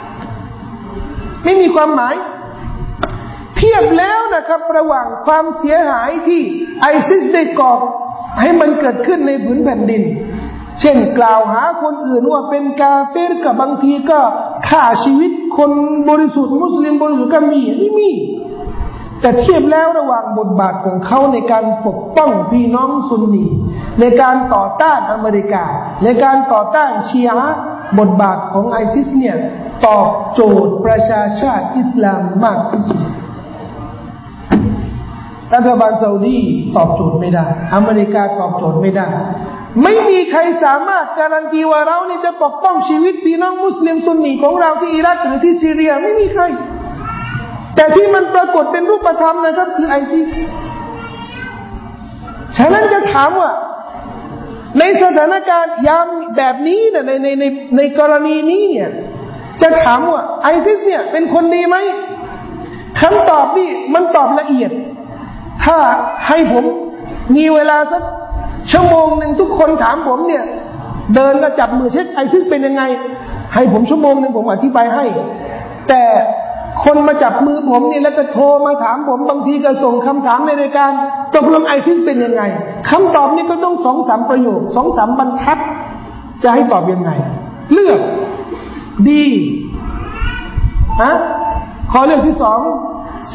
เทียบแล้วนะครับระหว่างความเสียหายที่ไอซิสได้ก่อให้มันเกิดขึ้นในผืนแผ่นดินเช่นกล่าวหาคนอื่นว่าเป็นกาเฟรกับบางทีก็ฆ่าชีวิตคนบริสุทธิ์มุสลิมบริสุทธิ์ก็มีนี่มีแต่เทียบแล้วระหว่างบทบาทของเขาในการปกป้องพี่น้องซุนนีในการต่อต้านอเมริกาในการต่อต้านชีอะห์บทบาทของไอซิสเนี่ยตอบโจทย์ประชาชาติอิสลามมากที่สุดรัฐบาลซาอุดีตอบโจทย์ไม่ได้อเมริกาตอบโจทย์ไม่ได้ไม่มีใครสามารถการันตีว่าเรานี่จะปกป้องชีวิตพี่น้องมุสลิมซุนนีของเราที่อิรักหรือที่ซีเรียไม่มีใครแต่ที่มันปรากฏเป็นรูปธรรมนะครับคือไอซิสฉะนั้นจะถามว่าในสถานการณ์ยามแบบนี้เนี่ยในกรณีนี้เนี่ยจะถามว่าไอซิสเนี่ยเป็นคนดีไหมคำตอบนี่มันตอบละเอียดถ้าให้ผมมีเวลาสักชั่วโมงหนึ่งทุกคนถามผมเนี่ยเดินก็จับมือเช็คไอซิสเป็นยังไงให้ผมชั่วโมงหนึ่งผมอธิบายให้แต่คนมาจับมือผมนี่แล้วก็โทรมาถามผมบางทีก็ส่งคำถามในรายการตกลงไอซิสเป็นยังไงคำตอบนี่ก็ต้อง 2-3 ประโยค 2-3 บรรทัดจะให้ตอบยังไงเลือกดีข้อเลือกที่2 C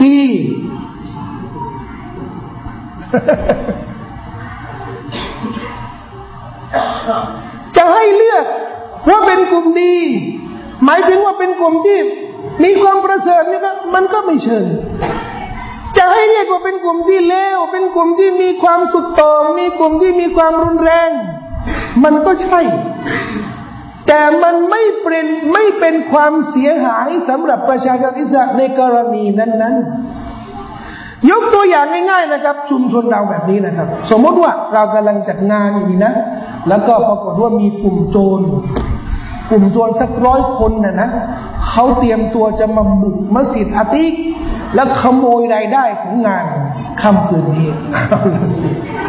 จะให้เลือกว่าเป็นกลุ่มดีหมายถึงว่าเป็นกลุ่มที่มีความประเสริฐนี่ก็มันก็ไม่เชิงจะให้เรียกว่าเป็นกลุ่มที่เลวเป็นกลุ่มที่มีความสุดโต่งมีกลุ่มที่มีความรุนแรงมันก็ใช่แต่มันไม่เป็นความเสียหายสำหรับประชาชนอิสลามในกรณีนั้นๆยกตัวอย่างง่ายๆนะครับชุมชนเราแบบนี้นะครับสมมติว่าเรากำลังจัดงานอยู่นะแล้วก็ปรากฏว่ามีกลุ่มโจรสัก100 คนนะเขาเตรียมตัวจะมาบุกมัสยิดอาติกและขโมยรายได้ของงานค่ำคืนนี้เอาละสิ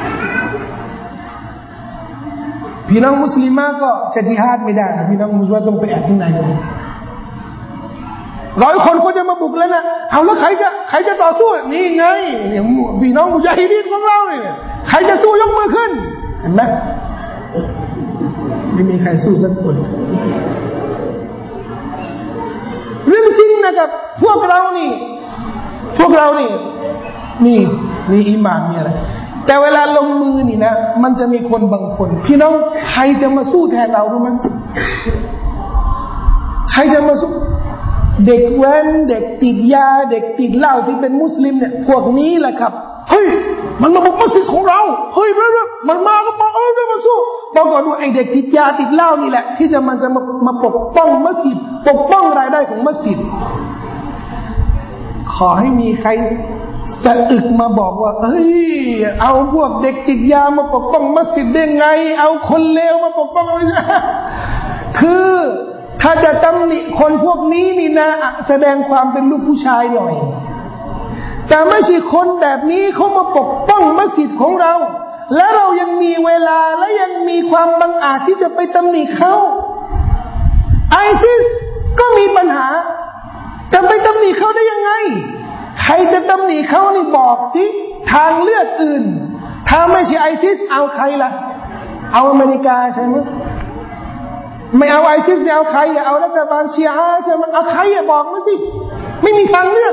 พี่น้องมุสลิมก็จะจิฮาดไม่ได้พี่น้องมุสลิมต้องไปแอบข้างใน100 คนเขาจะมาบุกแล้วนะเอาแล้วใครจะต่อสู้นี่ไงพี่น้องมุญาฮิดีนของเราเนี่ยใครจะสู้ยกมือขึ้นเห็นไหมไม่มีใครสู้สักคนเรื่องจริงนะครับพวกเรานี่มีอีหม่านมีอะไรแต่เวลาลงมือนี่นะมันจะมีคนบางคนพี่น้องใครจะมาสู้แทนเรารู้ไหมใครจะมาสู้เด็กแว้นเด็กติดยาเด็กติดเหล้าที่เป็นมุสลิมเนี่ยพวกนี้แหละครับเฮ้ยมันมาบุกมัสยิดของเราเฮ้ยมันมาก็บอกมาสู้ปรากฏว่าไอเด็กติดยาติดเหล้านี่แหละที่จะมาปกป้องมัสยิดปกป้องรายได้ของมัสยิดขอให้มีใครสะอึกมาบอกว่าเฮ้ยเอาพวกเด็กติดยามาปกป้องมัสยิดได้ไงเอาคนเลวมาปกป้องคือถ้าจะตำหนิคนพวกนี้นี่นะแสดงความเป็นลูกผู้ชายหน่อยแต่ไม่ใช่คนแบบนี้เขามาปกป้องมัสยิดของเราและเรายังมีเวลาและยังมีความบังอาจที่จะไปตำหนิเขาไอซิสก็มีปัญหาจะไปตำหนิเขาได้ยังไงใครจะตำหนิเขานี่บอกสิทางเลือกอื่นถ้าไม่ใช่ไอซิสเอาใครล่ะเอาอเมริกาใช่ไหมไม่เอาไอซิสเนี่ยเอาใครเอารัฐบาลชีอะห์ใช่ไหมเอาใครบอกมาสิไม่มีทางเลือก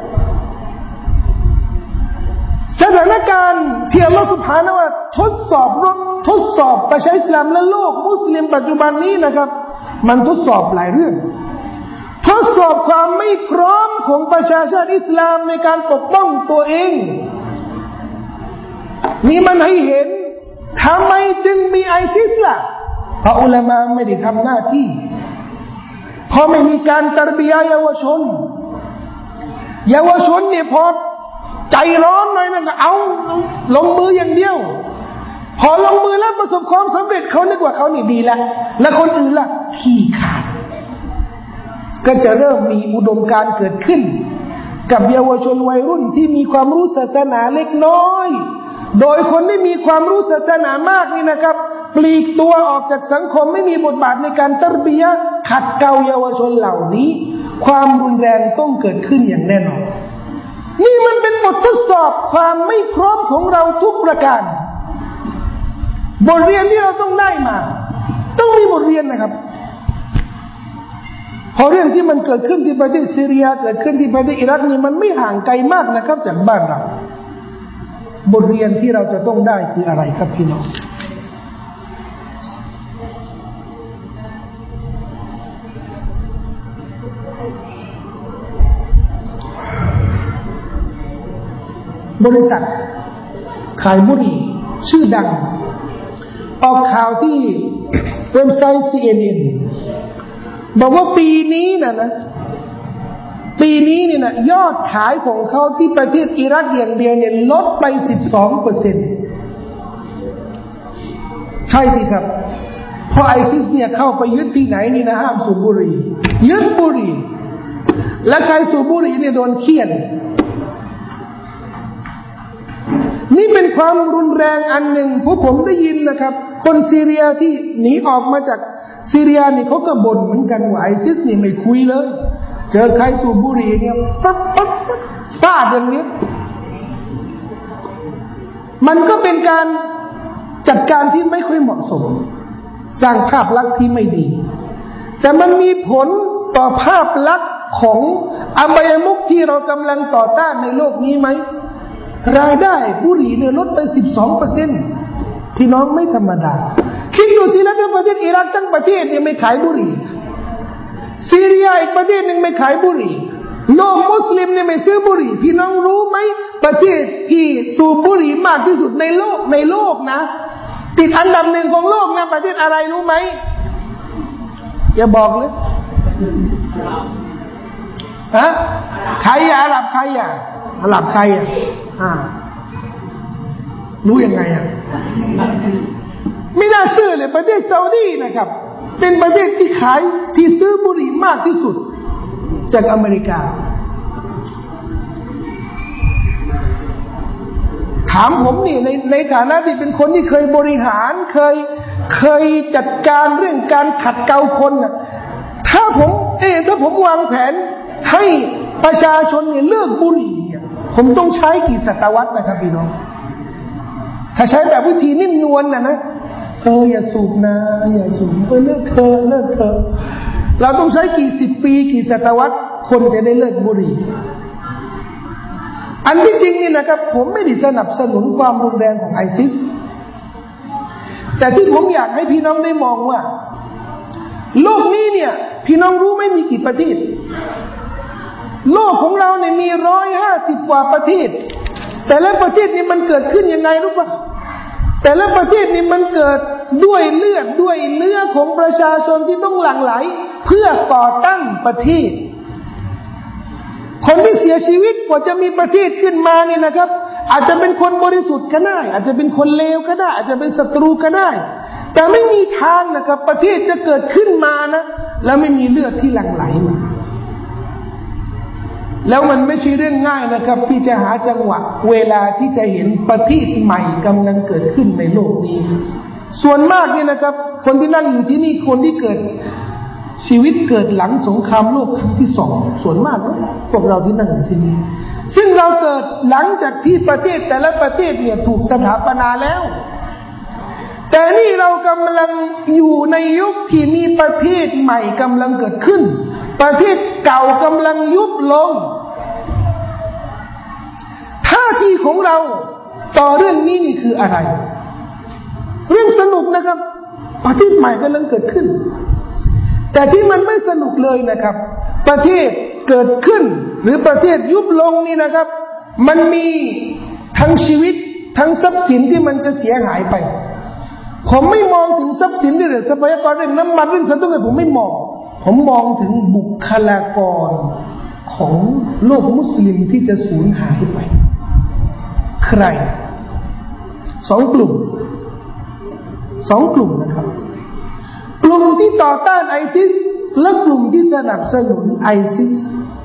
สถานการณ์ที่อัลลอฮฺซุบฮานะฮูวะตะอาลาทดสอบประชาอิสลามและโลกมุสลิมปัจจุบันนี้นะครับมันทดสอบหลายเรื่องทดสอบความไม่พร้อมของประชาชาติอิสลามในการปกป้องตัวเองนี่มันให้เห็นทำไมจึงมีไอซิสล่ะเพราะอุลามะไม่ได้ทำหน้าที่เพราะไม่มีการตัรบียะห์เยาวชนเนี่ยพอใจร้อนหน่อยนะก็เอาลงมืออย่างเดียวพอลงมือแล้วประสบความสำเร็จเขานึกว่าเขานี่ดีแล้วคนอื่นล่ะขี้ขาดก็จะเริ่มมีอุดมการณ์เกิดขึ้นกับเยาวชนวัยรุ่นที่มีความรู้ศาสนาเล็กน้อยโดยคนที่มีความรู้ศาสนามากนี่นะครับปลีกตัวออกจากสังคมไม่มีบทบาทในการตัรบียะห์ขัดเกลาเยาวชนเหล่านี้ความรุนแรงต้องเกิดขึ้นอย่างแน่นอนนี่มันเป็นบททดสอบความไม่พร้อมของเราทุกประการบทเรียนที่เราต้องได้มาต้องมีบทเรียนนะครับเพราะเรื่องที่มันเกิดขึ้นที่ประเทศซีเรียเกิดขึ้นที่ประเทศอิรักนี่มันไม่ห่างไกลมากนะครับจากบ้านเราบทเรียนที่เราจะต้องได้คืออะไรครับพี่น้องบริษัทขายบุหรี่ชื่อดังออกข่าวที่เว็บไซต์ CNN บอกว่าปีนี้นะปีนี้เนี่ยนะยอดขายของเขาที่ประเทศอิรักอย่างเดียวเนี่ยลดไป 12% ใช่สิครับเพราะไอซิสเนี่ยเข้าไปยึดที่ไหนนี่นะห้ามสูบบุหรี่ยึดบุหรี่และใครสูบบุหรี่เนี่ยโดนเฆี่ยนนี่เป็นความรุนแรงอันหนึ่งพวกผมได้ยินนะครับคนซีเรียที่หนีออกมาจากซีเรียนี่เขาก็บ่นเหมือนกันว่าไอซิสนี่ไม่คุยเลยเจอใครสูบบุหรี่เนี่ยปั๊บฟาดอย่างนี้มันก็เป็นการจัดการที่ไม่ค่อยเหมาะสมสร้างภาพลักษณ์ที่ไม่ดีแต่มันมีผลต่อภาพลักษณ์ของอบายมุขที่เรากำลังต่อต้านในโลกนี้ไหมรายได้บุหรี่เนี่ยลดไป 12% พี่น้องไม่ธรรมดาคิดดูสิแล้วประเทศอิรักทั้งประเทศเนี่ยไม่ขายบุหรี่ซีเรียอีกประเทศหนึ่งไม่ขายบุหรี่โลกมุสลิมเนี่ยไม่ซื้อบุหรี่พี่น้องรู้ไหมประเทศที่สูบบุหรี่มากที่สุดในโลกนะติดอันดับหนึ่งของโลกนะประเทศอะไรรู้ไหมอย่าบอกเลยฮะใครอาหรับใครอาหรับใครรู้ยังไงไม่น่าเชื่อเลยประเทศซาอุดีนะครับเป็นประเทศที่ขายที่ซื้อบุหรี่มากที่สุดจากอเมริกาถามผมนี่ในฐานะที่เป็นคนที่เคยบริหารเคยจัดการเรื่องการขัดเกลาคนน่ะถ้าผมวางแผนให้ประชาชนเนี่ยเลิกบุหรี่เนี่ยผมต้องใช้กี่ศตวรรษนะครับพี่น้องถ้าใช้แบบวิธีนิ่มนวลนะอย่าสูบนะอย่าสูบเลิกเถอะเราต้องใช้กี่สิบปีกี่ศตวรรษคนจะได้เลิกบุหรี่อันที่จริงนี่นะครับผมไม่ได้สนับสนุนความรุนแรงของไอซิสแต่ที่ผมอยากให้พี่น้องได้มองว่าโลกนี้เนี่ยพี่น้องรู้ไม่มีกี่ประเทศโลกของเราเนี่ยมี150 กว่าประเทศแต่ละประเทศนี่มันเกิดขึ้นยังไงรู้ป่ะแต่ละประเทศนี่มันเกิดด้วยเลือดด้วยเนื้อของประชาชนที่ต้องหลั่งไหลเพื่อก่อตั้งประเทศคนที่เสียชีวิตกว่าจะมีประเทศขึ้นมานี่นะครับอาจจะเป็นคนบริสุทธิ์ก็ได้อาจจะเป็นคนเลวก็ได้อาจจะเป็นศัตรูก็ได้แต่ไม่มีทางนะครับประเทศจะเกิดขึ้นมานะแล้วไม่มีเลือดที่หลั่งไหลมาแล้วมันไม่ใช่เรื่องง่ายนะครับที่จะหาจังหวะเวลาที่จะเห็นประเทศใหม่กำลังเกิดขึ้นในโลกนี้ส่วนมากนี่นะครับคนที่นั่งอยู่ที่นี่คนที่เกิดชีวิตเกิดหลังสงครามโลกครั้งที่2ส่วนมากนะพวกเราที่นั่งอยู่ที่นี่ซึ่งเราเกิดหลังจากที่ประเทศแต่ละประเทศเนี่ยถูกสถาปนาแล้วแต่นี่เรากำลังอยู่ในยุคที่มีประเทศใหม่กำลังเกิดขึ้นประเทศเก่ากำลังยุบลงท่าทีของเราต่อเรื่องนี้นี่คืออะไรเรื่องสนุกนะครับประเทศใหม่กำลังเกิดขึ้นแต่ที่มันไม่สนุกเลยนะครับประเทศเกิดขึ้นหรือประเทศยุบลงนี่นะครับมันมีทั้งชีวิตทั้งทรัพย์สินที่มันจะเสียหายไปผมไม่มองถึงทรัพย์สินหรือทรัพยากรเรื่องน้ำมันเรื่องสัตว์ตัวผมไม่มองถึงบุคลากรของโลกมุสลิมที่จะสูญหายไปใคร2 กลุ่มนะครับกลุ่มที่ต่อต้านไอซิสและกลุ่มที่สนับสนุนไอซิส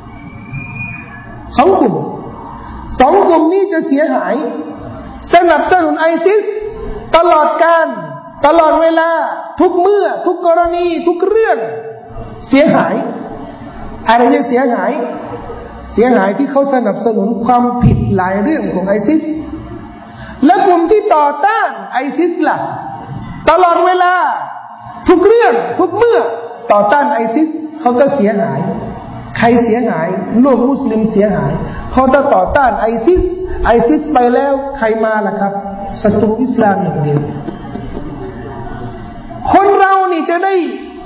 2 กลุ่มนี้จะเสียหายสนับสนุนไอซิสตลอดเวลาทุกเมื่อทุกกรณีทุกเรื่องเสียหายอะไรจะเสียหายที่เขาสนับสนุนความผิดหลายเรื่องของไอซิสและกลุ่มที่ต่อต้านไอซิสล่ะตลอดเวลาทุกเรื่องทุกเมื่อต่อต้านไอซิสเขาก็เสียหายใครเสียหายโลกมุสลิมเสียหายเพราะถ้าต่อต้านไอซิสไปแล้วใครมาล่ะครับศัตรูอิสลามอย่างเดียวคนเรานี่จะได้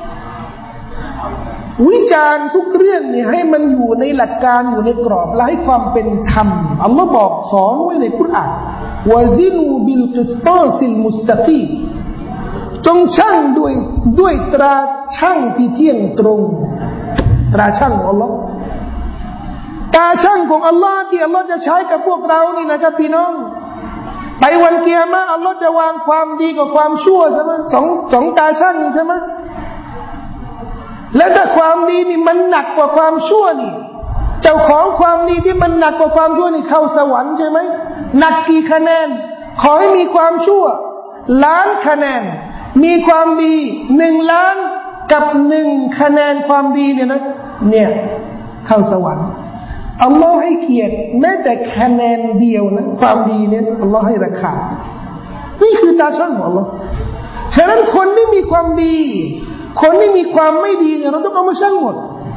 วิจารณ์ทุกเรื่องนี่ให้มันอยู่ในหลักการอยู่ในกรอบและให้ความเป็นธรรมอัลลอฮ์บอกสอนไว้ในกุรอานวะซินูบิลกิสตาซิลมุสตะกีมจงชั่งด้วยตราชั่งที่เที่ยงตรงตราชั่งของอัลลอฮ์ตราชั่งของอัลลอฮ์ที่อัลลอฮ์จะใช้กับพวกเรานี่นะครับพี่น้องไปวันเกียรติอัลลอฮ์จะวางความดีกับความชั่วใช่ไหมสองตราชั่งนี่ใช่ไหมแล้วถ้าความดีนี่มันหนักกว่าความชั่วนี่เจ้าของความดีที่มันหนักกว่าความชั่วนี่เข้าสวรรค์ใช่ไหมหนักกี่คะแนนขอให้มีความชั่วล้านคะแนนมีความดี1 ล้านกับ1คะแนนความดีเนี่ยเข้าสวรรค์อัลลอฮ์ให้เกียรติแม้แต่คะแนนเดียวนะความดีเนี่ยอัลลอฮ์ให้ราคานี่คือตาช่างของอัลลอฮ์ฉะนั้นคนที่มีความดีคนที่มีความไม่ดีเนี่ยเราต้องเอามาชั่งหมด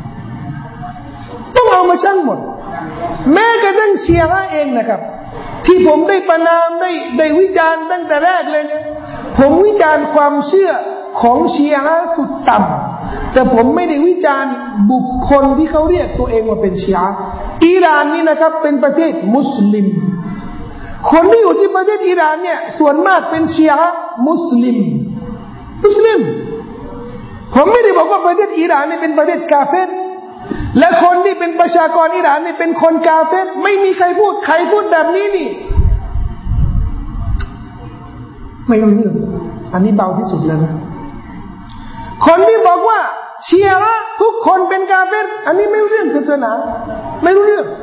ต้องเอามาชั่งหมดแม้กระทั่งชีอะห์เองนะครับที่ผมได้ประนามได้วิจารณ์ตั้งแต่แรกเลยนะผมวิจารณ์ความเชื่อของชีอะห์สุดต่ำแต่ผมไม่ได้วิจารณ์บุคคลที่เขาเรียกตัวเองว่าเป็นชีอะห์อิหร่านนี่นะครับเป็นประเทศมุสลิมคนที่อยู่ที่ประเทศอิหร่านเนี่ยส่วนมากเป็นชีอะห์มุสลิมผมไม่ได้บอกว่าประเทศอิหร่านนี่เป็นประเทศกาเฟรและคนที่เป็นประชากรอิหร่านนี่เป็นคนกาเฟรไม่มีใครพูดแบบนี้นี่ไม่รู้เรื่องอันนี้เบาที่สุดแล้วนะคนที่บอกว่าชีอะห์ทุกคนเป็นกาเฟรอันนี้ไม่รู้เรื่องศาสนาไม่รู้เรื่อง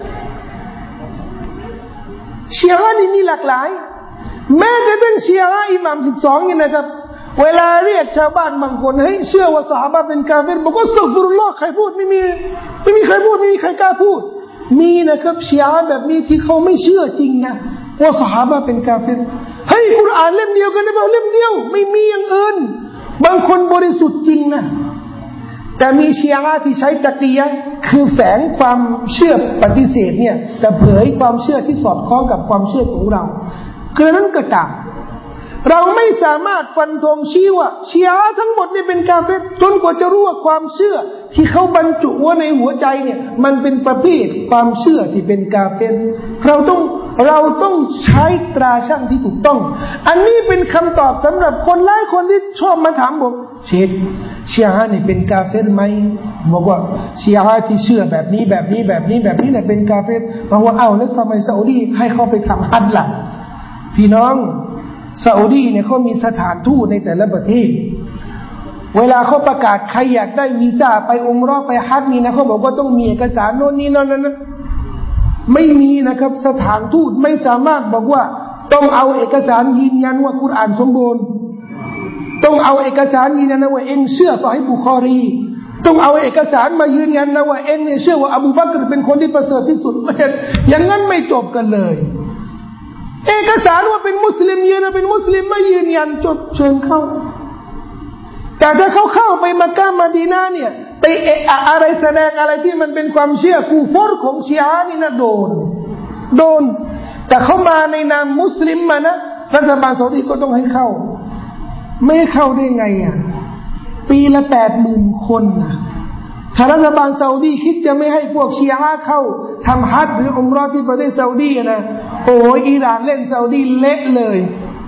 ชีอะห์นี่มีหลากหลายแม้กระทั่งชีอะห์อิหม่าม12นี่นะครับเวลาเรียกชาวบ้านบางคนให้เชื่อว่าซอฮาบะห์เป็นกาเฟรบอกว่าอัสตัฆฟิรุลลอฮ์ใครพูดไม่มีใครพูดไม่มีใครกล้าพูดมีนะครับชีอะห์แบบนี้ที่เขาไม่เชื่อจริงนะว่าซอฮาบะห์เป็นกาเฟรให้กุรอานเล่มเดียวกันได้ป่ะเล่มเดียวไม่มีอย่างอื่นบางคนบริสุทธิ์จริงนะแต่มีชีอะห์ที่ใช้ตะกียะห์คือแฝงความเชื่อปฏิเสธเนี่ยแต่เผยความเชื่อที่สอดคล้องกับความเชื่อของเรากระนั้นก็ตามเราไม่สามารถฟันธงชี้ว่าชีอะห์ทั้งหมดนี่เป็นกาเฟรจนกว่าจะรู้ว่าความเชื่อที่เขาบรรจุไว้ในหัวใจเนี่ยมันเป็นประเภทความเชื่อที่เป็นกาเฟรเราต้องใช้ตราชั่งที่ถูกต้องอันนี้เป็นคำตอบสำหรับคนหลายคนที่ชอบมาถามผมเชคชีอะห์นี่เป็นกาเฟรไหมบอกว่าชีอะห์ที่เชื่อแบบนี้เนี่ยเป็นกาเฟรบอกว่าแล้วทำไมซาอุดีให้เขาไปทำฮัจญ์ล่ะพี่น้องซาอุดีเนี่ยเขามีสถานทูตในแต่ละประเทศเวลาเขาประกาศใครอยากได้วีซ่าไปอุมเราะห์ไปฮัจญ์นี่นะเขาบอกว่าต้องมีเอกสารโน่นนี่นั่นไม่มีนะครับสถานทูตไม่สามารถบอกว่าต้องเอาเอกสารยืนยันว่ากุรอานสมบูรณ์ต้องเอาเอกสารยืนยันว่าเองเชื่อซอฮีฮ์บุคอรีต้องเอาเอกสารมายืนยันนะว่าเองเนี่ยเชื่อว่าอบูบักรเป็นคนที่ประเสริฐที่สุดอย่างนั้นไม่จบกันเลยเอกสารว่าเป็นมุสลิมยืนเป็นมุสลิมไม่ยืนยันจบเชิญเข้าแต่ถ้าเขาเข้าไปมักกะฮ์มะดีนะห์เนี่ยไปอะไรแสดงอะไรที่มันเป็นความเชื่อกูฟรของชีอะห์นี่นะโดนแต่เขามาในนามมุสลิมมานะรัฐบาลซาอุดีก็ต้องให้เข้าไม่ให้เข้าได้ไงปีละ 80,000 คนนะถ้ารัฐบาลซาอุดีคิดจะไม่ให้พวกชีอะห์เข้าทำฮัจญ์หรืออุมเราะห์ที่ประเทศซาอุดีนะโอ้ยอิหร่านเล่นซาอุดีเละเลย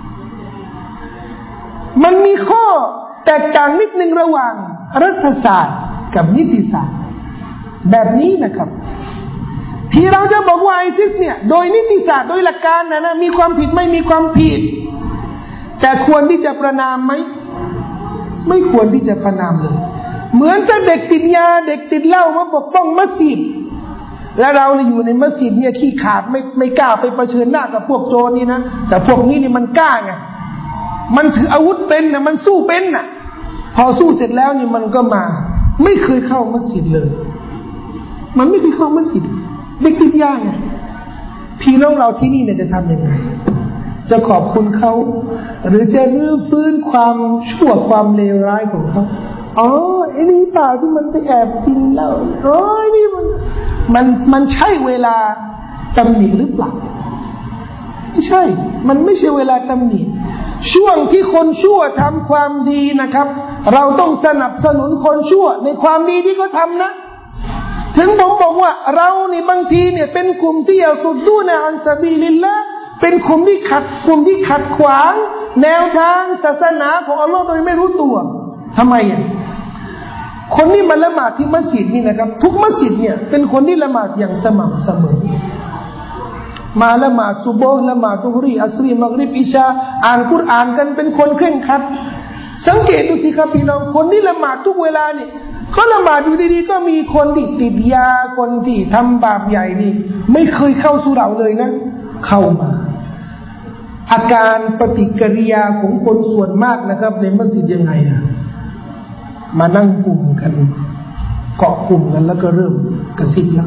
มันมีข้อแตกต่างนิดนึงระหว่างรัฐศาสตร์กับนิติศาสตร์แบบนี้นะครับที่เราจะบอกว่าไอซิสเนี่ยโดยนิติศาสตร์โดยหลักการนะมีความผิดไม่มีความผิดแต่ควรที่จะประณามไหมไม่ควรที่จะประณามเลยเหมือนถ้าเด็กติดยาเด็กติดเหล้ามาปกป้องมัสยิดและเราอยู่ในมัสยิดเนี่ยขี้ขาดไม่กล้าไปเผชิญหน้ากับพวกโจรนี่นะแต่พวกนี้นี่มันกล้าไงมันถืออาวุธเป็นนะมันสู้เป็นน่ะพอสู้เสร็จแล้วนี่มันก็มาไม่เคยเข้ามัสยิดเลยมันไม่เคยเข้ามัสยิดเด็กติดยาไงพี่น้องเราที่นี่เนี่ยจะทำยังไงจะขอบคุณเขาหรือจะรื้อฟื้นความชั่วความเลวร้ายของเขาอ๋อไอ้นี่เปล่าที่มันไปแอบกินเหล้าอ๋อไอ้นี่มันใช่เวลาตำหนิหรือเปล่าไม่ใช่มันไม่ใช่เวลาตำหนิช่วงที่คนชั่วทำความดีนะครับเราต้องสนับสนุนคนชั่วในความดีที่เขาทำนะถึงผมบอกว่าเรานี่บางทีเนี่ยเป็นกลุ่มที่อัสุดดูนะอันซะบีลิลละห์เป็นกลุ่มที่ขัดขวางแนวทางศาสนาของอัลลอฮ์โดยไม่รู้ตัวทำไมอ่ะคนที่มาละหมาดที่มัสยิดนี่นะครับทุกมัสยิดเนี่ยเป็นคนที่ละหมาดอย่างสม่ำเสมอมาละหมาดซุบฮ์ละหมาดซุฮรีอัสรีมักริบอิชาอ่านกุรอานกันเป็นคนเคร่งครัดสังเกตดูสิครับพี่น้องคนที่ละหมาดทุกเวลานี่เขาละหมาดอยู่ดีๆก็มีคนที่ติดยาคนที่ทำบาปใหญ่นี่ไม่เคยเข้าสู่เราเลยนะเข้ามาอาการปฏิกิริยาของคนส่วนมากนะครับในมัสยิดยังไงอะมานั่งกลุ่มกันเกาะกลุ่มกันแล้วก็เริ่มกระซิบแล้ว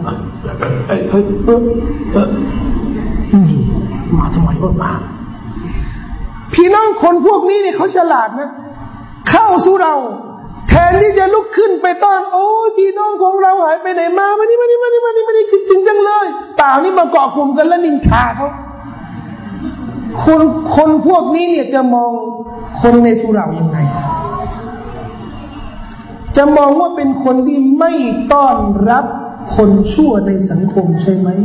นี่มาทำไมมาพี่น้องคนพวกนี้เนี่ยเขาฉลาดนะเข้าสู่เราแทนที่จะลุกขึ้นไปต้อนโอ้พี่น้องของเราหายไปไหนมานี่คิดจริงจังเลยเปล่านี่มาเกาะกลุ่มกันแล้วนินทาเขาคนพวกนี้เนี่ยจะมองคนในสุเหร่ายังไงจะมองว่าเป็นคนที่ไม่ต้อนรับคนชั่วในสังคมใช่ไหม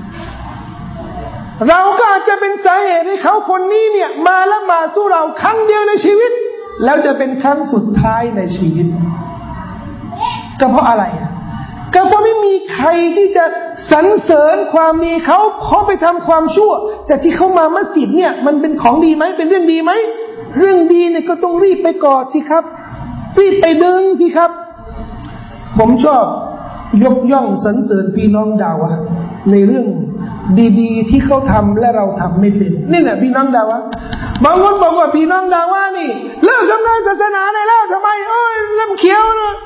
เราก็อาจจะเป็นสาเหตุให้เขาคนนี้เนี่ยมาละหมาดสู้เราครั้งเดียวในชีวิตแล้วจะเป็นครั้งสุดท้ายในชีวิตก็เพราะอะไรก็เพราะไม่มีใครที่จะสรรเสริญความดีเขาไปทำความชั่วแต่ที่เขามามัสยิดเนี่ยมันเป็นของดีไหมเป็นเรื่องดีไหมเรื่องดีเนี่ยก็ต้องรีบไปกอดสิครับรีบไปดึงสิครับผมชอบยกย่องสรรเสริญพี่น้องดาวะในเรื่องดีๆที่เขาทำและเราทำไม่เป็นนี่แหละพี่น้องดาวะบางคนบอกว่าพี่น้องดาวะนี่เลิกทำงานศาสนาได้แล้วทำไมโอ้ยน้ำเขียวนะ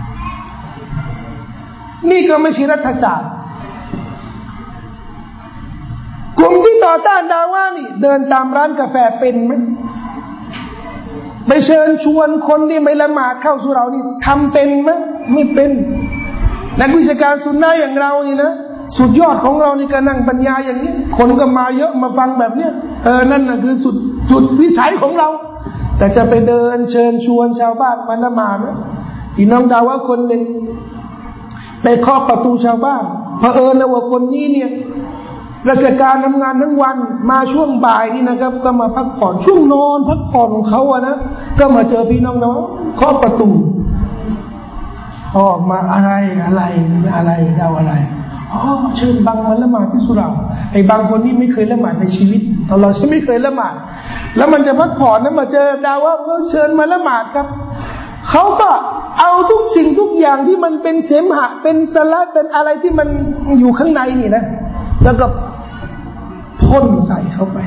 นี่ก็ไม่ใช่รัฐศาสตร์กลุ่มที่ต่อต้านดาวะนี่เดินตามร้านกาแฟเป็นไหมไปเชิญชวนคนที่ไม่ละหมาดเข้าสู่เรานี่ทำเป็นไหมไม่เป็นนักวิชาการสุนนะอย่างเรานี่นะสุดยอดของเรานี่ก็นั่งบรรยายอย่างนี้คนก็มาเยอะมาฟังแบบเนี้ยนั่นน่ะคือสุดวิสัยของเราแต่จะไปเดินเชิญชวนชาวบ้านมาละหมาดนะพี่น้องดาวะคนหนึ่งไปเคาะประตูชาวบ้านเผอิญแล้วว่าคนนี้เนี่ยราชการทำงานทั้งวันมาช่วงบ่ายนี่นะครับก็มาพักผ่อนช่วงนอนพักผ่อนของเขาอะนะก็มาเจอพี่น้องเคาะประตูออกมาอะไรเอาอะไรอ๋อเชิญบังมาละหมาดที่สุเหร่าไอ้บางคนนี่ไม่เคยละหมาดในชีวิตตอนเราฉันไม่เคยละหมาดแล้วมันจะพักผ่อนนะมาเจอดาวว่าเชิญมาละหมาดครับเขาก็เอาทุกสิ่งทุกอย่างที่มันเป็นเสมหะเป็นสลัดเป็นอะไรที่มันอยู่ข้างในนี่นะแล้วก็พ่นใส่เข้าไป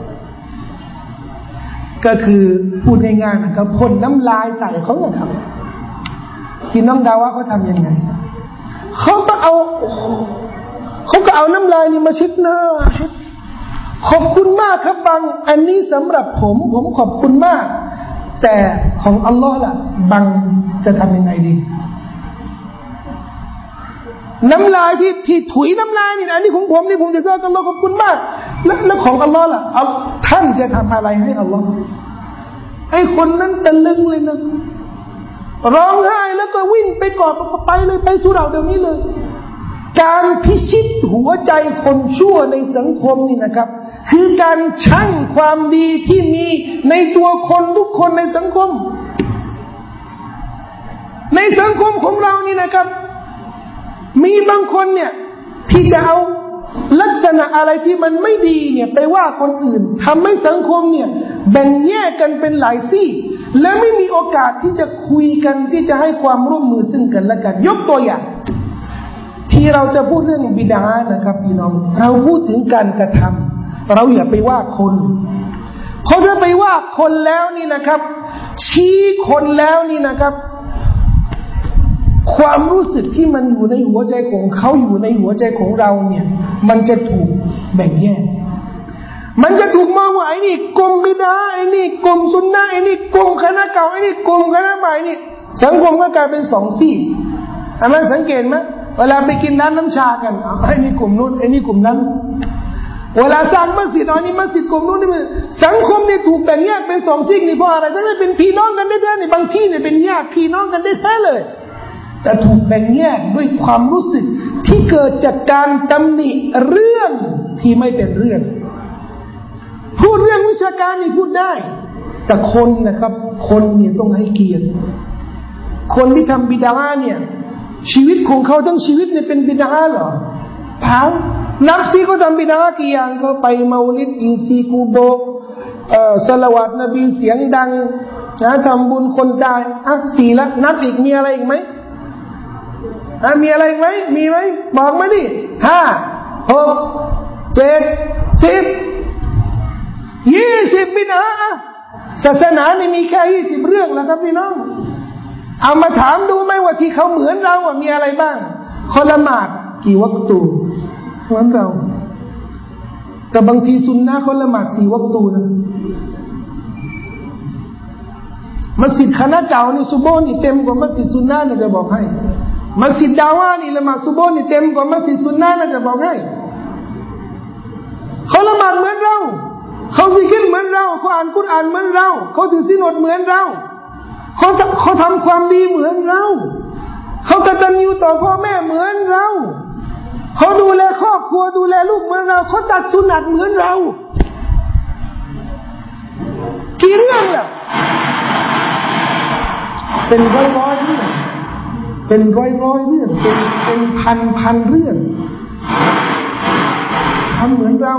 ก็คือพูดง่ายๆนะครับพ่นน้ำลายใส่เขาเนี่ยครับพี่น้องดาวะเขาทำยังไงเขาก็เอาน้ำลายนี่มาเช็ดหน้าขอบคุณมากครับบังอันนี้สำหรับผมขอบคุณมากแต่ของอัลลอฮ์ล่ะบังจะทำยังไงดีน้ำลายที่ถุยน้ำลายนี่อันนี้ของผมนี่ผมจะสร้างอัลลอฮ์ขอบคุณมากแล้วของอัลลอฮ์ล่ะท่านจะทำอะไรให้อัลลอฮ์ไอ้คนนั้นตะลึงเลยนะร้องไห้แล้วก็วิ่งไปกอดไปเลยไปสู่เราเดี๋ยวนี้เลยการพิชิตหัวใจคนชั่วในสังคมนี่นะครับคือการชั่งความดีที่มีในตัวคนทุกคนในสังคมของเรานี่นะครับมีบางคนเนี่ยที่จะเอาลักษณะอะไรที่มันไม่ดีเนี่ยไปว่าคนอื่นทำให้สังคมเนี่ยแบ่งแยกกันเป็นหลายซี่และไม่มีโอกาสที่จะคุยกันที่จะให้ความร่วมมือซึ่งกันและกันยกตัวอย่างที่เราจะพูดเรื่องบิดานะครับพี่น้องเราพูดถึงการกระทำเราอย่าไปว่าคนเพราะถ้าไปว่าคนแล้วนี่นะครับชี้คนแล้วนี่นะครับความรู้สึกที่มันอยู่ในหัวใจของเขาอยู่ในหัวใจของเราเนี่ยมันจะถูกแบ่งแยกมันจะถูกมองว่าไอ้นี่กลุ่มบิดาไอ้นี่กลุ่มซุนนะห์ไอ้นี่กลุ่มคณะเก่าไอ้นี่กลุ่มคณะใหม่นี่สังคมก็กลายเป็นสองซีกมันสังเกตไหมเวลาไปกินร้านน้ำชากันไอ้นี่กลุ่มนู้นไอ้นี่กลุ่มนั้นเวลาสร้างมัสยิดนี่มัสยิดกลุ่มนู้นนี่สังคมนี่ถูกแบ่งแยกเป็นสองซีกนี่เพราะอะไรทั้งนั้นเป็นพี่น้องกันได้ๆนี่บางที่เนี่ยเป็นญาติพี่น้องกันได้แท้เลยแต่ถูกแบ่งแยกด้วยความรู้สึกที่เกิดจากการตำหนิเรื่องที่ไม่เป็นเรื่องพูดเรื่องวิชาการนี่พูดได้แต่คนนะครับคนเนี่ยต้องให้เกียรติคนที่ทำบิดาเนี่ยชีวิตของเขาทั้งชีวิตเนี่ยเป็นบิดาเหรอเปล่านับสิเขาทำบิดากี่อย่างเขาไปเมาลิดอีซีกูโบสละวัตนบีเสียงดังนะทำบุญคนตายสี่ละนับอีกมีอะไรอีกไหมมีอะไรอีกไหมมีไหมบอกมาดิ5 6 7 10 20บิดาศาสนานี่มีแค่20เรื่องแล้วครับพี่น้องเอามาถามดูไหมว่าที่เขาเหมือนเรามีอะไรบ้างเขาละหมาดกี่วักตูเหมือนเราแต่บางทีซุนนะเขาละหมาด4 วักตูนะมัสยิดคณะเก่านี่ซุโบนี่เต็มกว่ามัสยิดซุนนะนะจะบอกให้มัสยิดดาวานี่ละหมาดซุโบนี่เต็มกว่ามัสยิดซุนนะนะจะบอกให้เขาละหมาดเหมือนเราเขาซิกรุเหมือนเราเขาอ่านกุรอานเหมือนเราเขาถือศีลอดเหมือนเราเขาทำความดีเหมือนเราเขากตัญญูต่อพ่อแม่เหมือนเราเขาดูแลครอบครัวดูแลลูกเหมือนเราเขาตัดสุนัตเหมือนเรากี่เรื่องล่ะเป็นร้อยเรื่องเป็นร้อยเรื่องเป็นพันเรื่องทำเหมือนเรา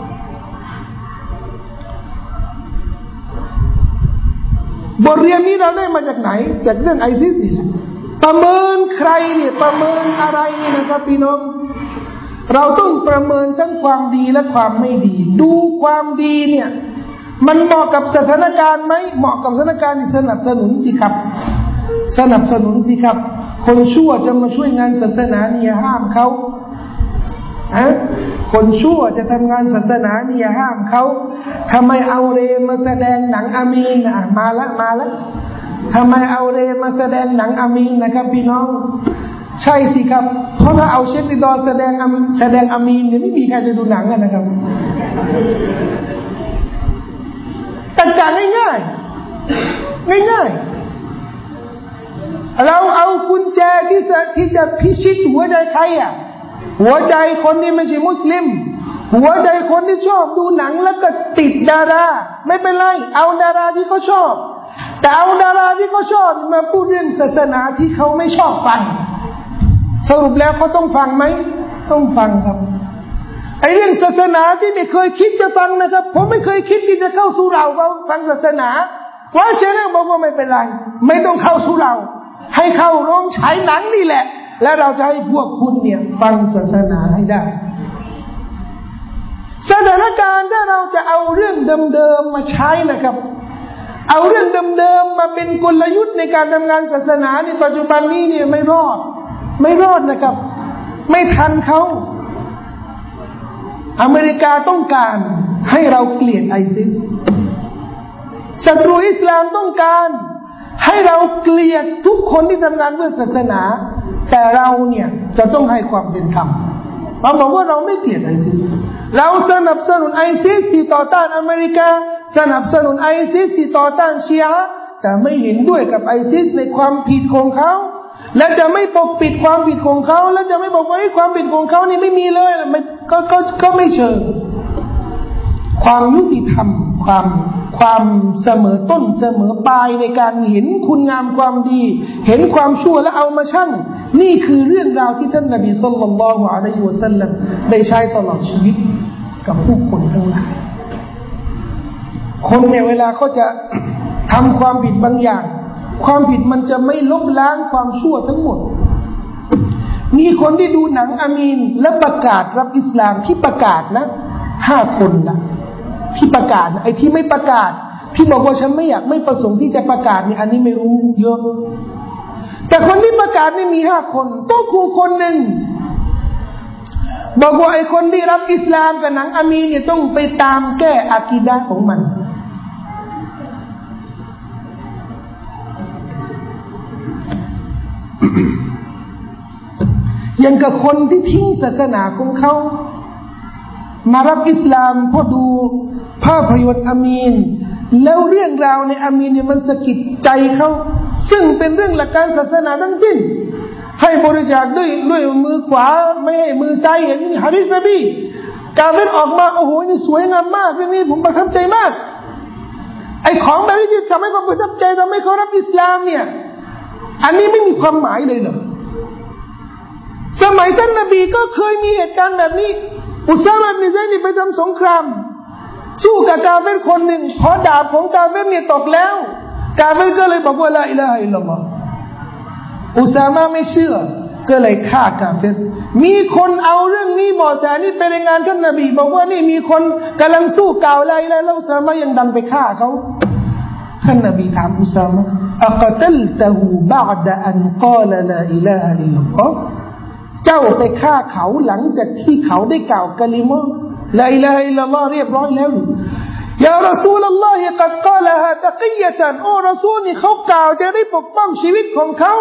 บทเรียนนี้เราได้มาจากไหนจากเรื่องไอซิสนี่แหละประเมินใครเนี่ยประเมินอะไรนี่นะครับพี่น้องเราต้องประเมินทั้งความดีและความไม่ดีดูความดีเนี่ยมันเหมาะกับสถานการณ์ไหมเหมาะกับสถานการณ์สนับสนุนสิครับสนับสนุนสิครับคนชั่วจะมาช่วยงานศาสนาเนี่ยห้ามเขาคนชั่วจะทำงานศาสนาเนี่ยห้ามเขาทำไมเอาเรมาแสดงหนังอามีนมาละทำไมเอาเรมาแสดงหนังอามีนนะครับพี่น้องใช่สิครับเพราะถ้าเอาเชฟติดอแสดงอามีนเนี่ยไม่มีใครจะดูหนังกันนะครับตัดการง่ายเราเอากุญแจที่จะพิชิตหัวใจใครหัวใจคนที่ไม่ใช่มุสลิมหัวใจคนที่ชอบดูหนังแล้วก็ติดดาราไม่เป็นไรเอาดาราที่เขาชอบแต่เอาดาราที่เขาชอบมาพูดเรื่องศาสนาที่เขาไม่ชอบฟังสรุปแล้วเขาต้องฟังไหมต้องฟังครับไอ้เรื่องศาสนาที่ไม่เคยคิดจะฟังนะครับผมไม่เคยคิดที่จะเข้าสู่เราฟังศาสนาว่าเชนบอกว่าไม่เป็นไรไม่ต้องเข้าสู่เราให้เข้าโรงฉายหนังนี่แหละและเราจะให้พวกคุณเนี่ยฟังศาสนาให้ได้สถานการณ์ถ้าเราจะเอาเรื่องเดิมๆมาใช้นะครับเอาเรื่องเดิมๆมาเป็นกลยุทธ์ในการทำงานศาสนาในปัจจุบันนี้เนี่ยไม่รอดนะครับไม่ทันเขาอเมริกาต้องการให้เราเกลียดไอซิสศัตรูอิสลามต้องการให้เราเกลียดทุกคนที่ทำงานเพื่อศาสนาแต่เราเนี่ยจะต้องให้ความเป็นธรรมเราบอกว่าเราไม่เกลียดไอซิสเราสนับสนุนไอซิสที่ต่อต้านอเมริกาสนับสนุนไอซิสที่ต่อต้านชีอะห์แต่ไม่เห็นด้วยกับไอซิสในความผิดของเขาและจะไม่ปกปิดความผิดของเขาและจะไม่บอกว่าความผิดของเขานี่ไม่มีเลยก็ไม่เชิงความยุติธรรมความเสมอต้นเสมอปลายในการเห็นคุณงามความดีเห็นความชั่วและเอามาชั่งนี่คือเรื่องราวที่ท่านนบีศ็อลลัลลอฮุอะลัยฮิวะซัลลัมได้ใช้ตลอดชีวิตกับผู้คนทั้งหลายคนเนี่ยเวลาเขาจะทำความผิดบางอย่างความผิดมันจะไม่ลบล้างความชั่วทั้งหมดมีคนที่ดูหนังอามีนและประกาศรับอิสลามที่ประกาศนะ5 คนนะที่ประกาศไอ้ที่ไม่ประกาศที่บอกว่าฉันไม่ประสงค์ที่จะประกาศนี่อันนี้ไม่รู้เยอะแต่คนที่ประกาศนี่มี5 คนตัวครูคนหนึ่งบอกว่าไอ้คนที่รับอิสลามกับหนังอามีนเนี่ยต้องไปตามแก้อากีดะห์ของมันยังกับคนที่ทิ้งศาสนาของเขามารับอิสลามเพราะดูภาพยนตร์อามีนแล้วเรื่องราวในอามีนเนี่ยมันสะกิดใจเขาซึ่งเป็นเรื่องหลักการศาสนาทั้งสิ้นให้บริจาคด้วยมือขวาไม่ให้มือซ้ายเห็นหะดีษนบีการเล่นออกมาโอ้โหนี่สวยงามมากเรื่องนี้ผมประทับใจมากไอ้ของแบบนี้ที่ทำให้ผมประทับใจทำให้เขารับอิสลามเนี่ยอันนี้ไม่มีความหมายเลยเหรอสมัยท่านนบีก็เคยมีเหตุการณ์แบบนี้อุซามะ บิน ซัยดไปทำสงครามสู้กับกาเฟรคนหนึ่งพอดาบของกาเฟรเนี่ยตกแล้วกาเฟรก็เลยบอกว่าลาอิลาฮะอิลลัลลอฮ์อุซามะไม่เชื่อก็เลยฆ่ากาเฟรมีคนเอาเรื่องนี้บอกสานี่ไปรายงานท่านนบีบอกว่านี่มีคนกำลังสู้กล่าวลาอิลาฮะแล้วอุซามะยังดันไปฆ่าเขาท่านนบีถามอุซามะอักตัลตะฮูบะอ์ดะอันกาลลาอิลาฮะอิลลัลลอฮ์เจ้าไปฆ่าเขาหลังจากที่เขาได้กล่าวกะลิมะห์ลาอิลาฮะอิลลัลลอฮ์เรียบร้อยแล้วยารอซูลุลลอฮิกัดกาลฮะตะกียะตันโอ้รอซูลนี่เขากล่าวจะได้ปกป้องชีวิตของเขา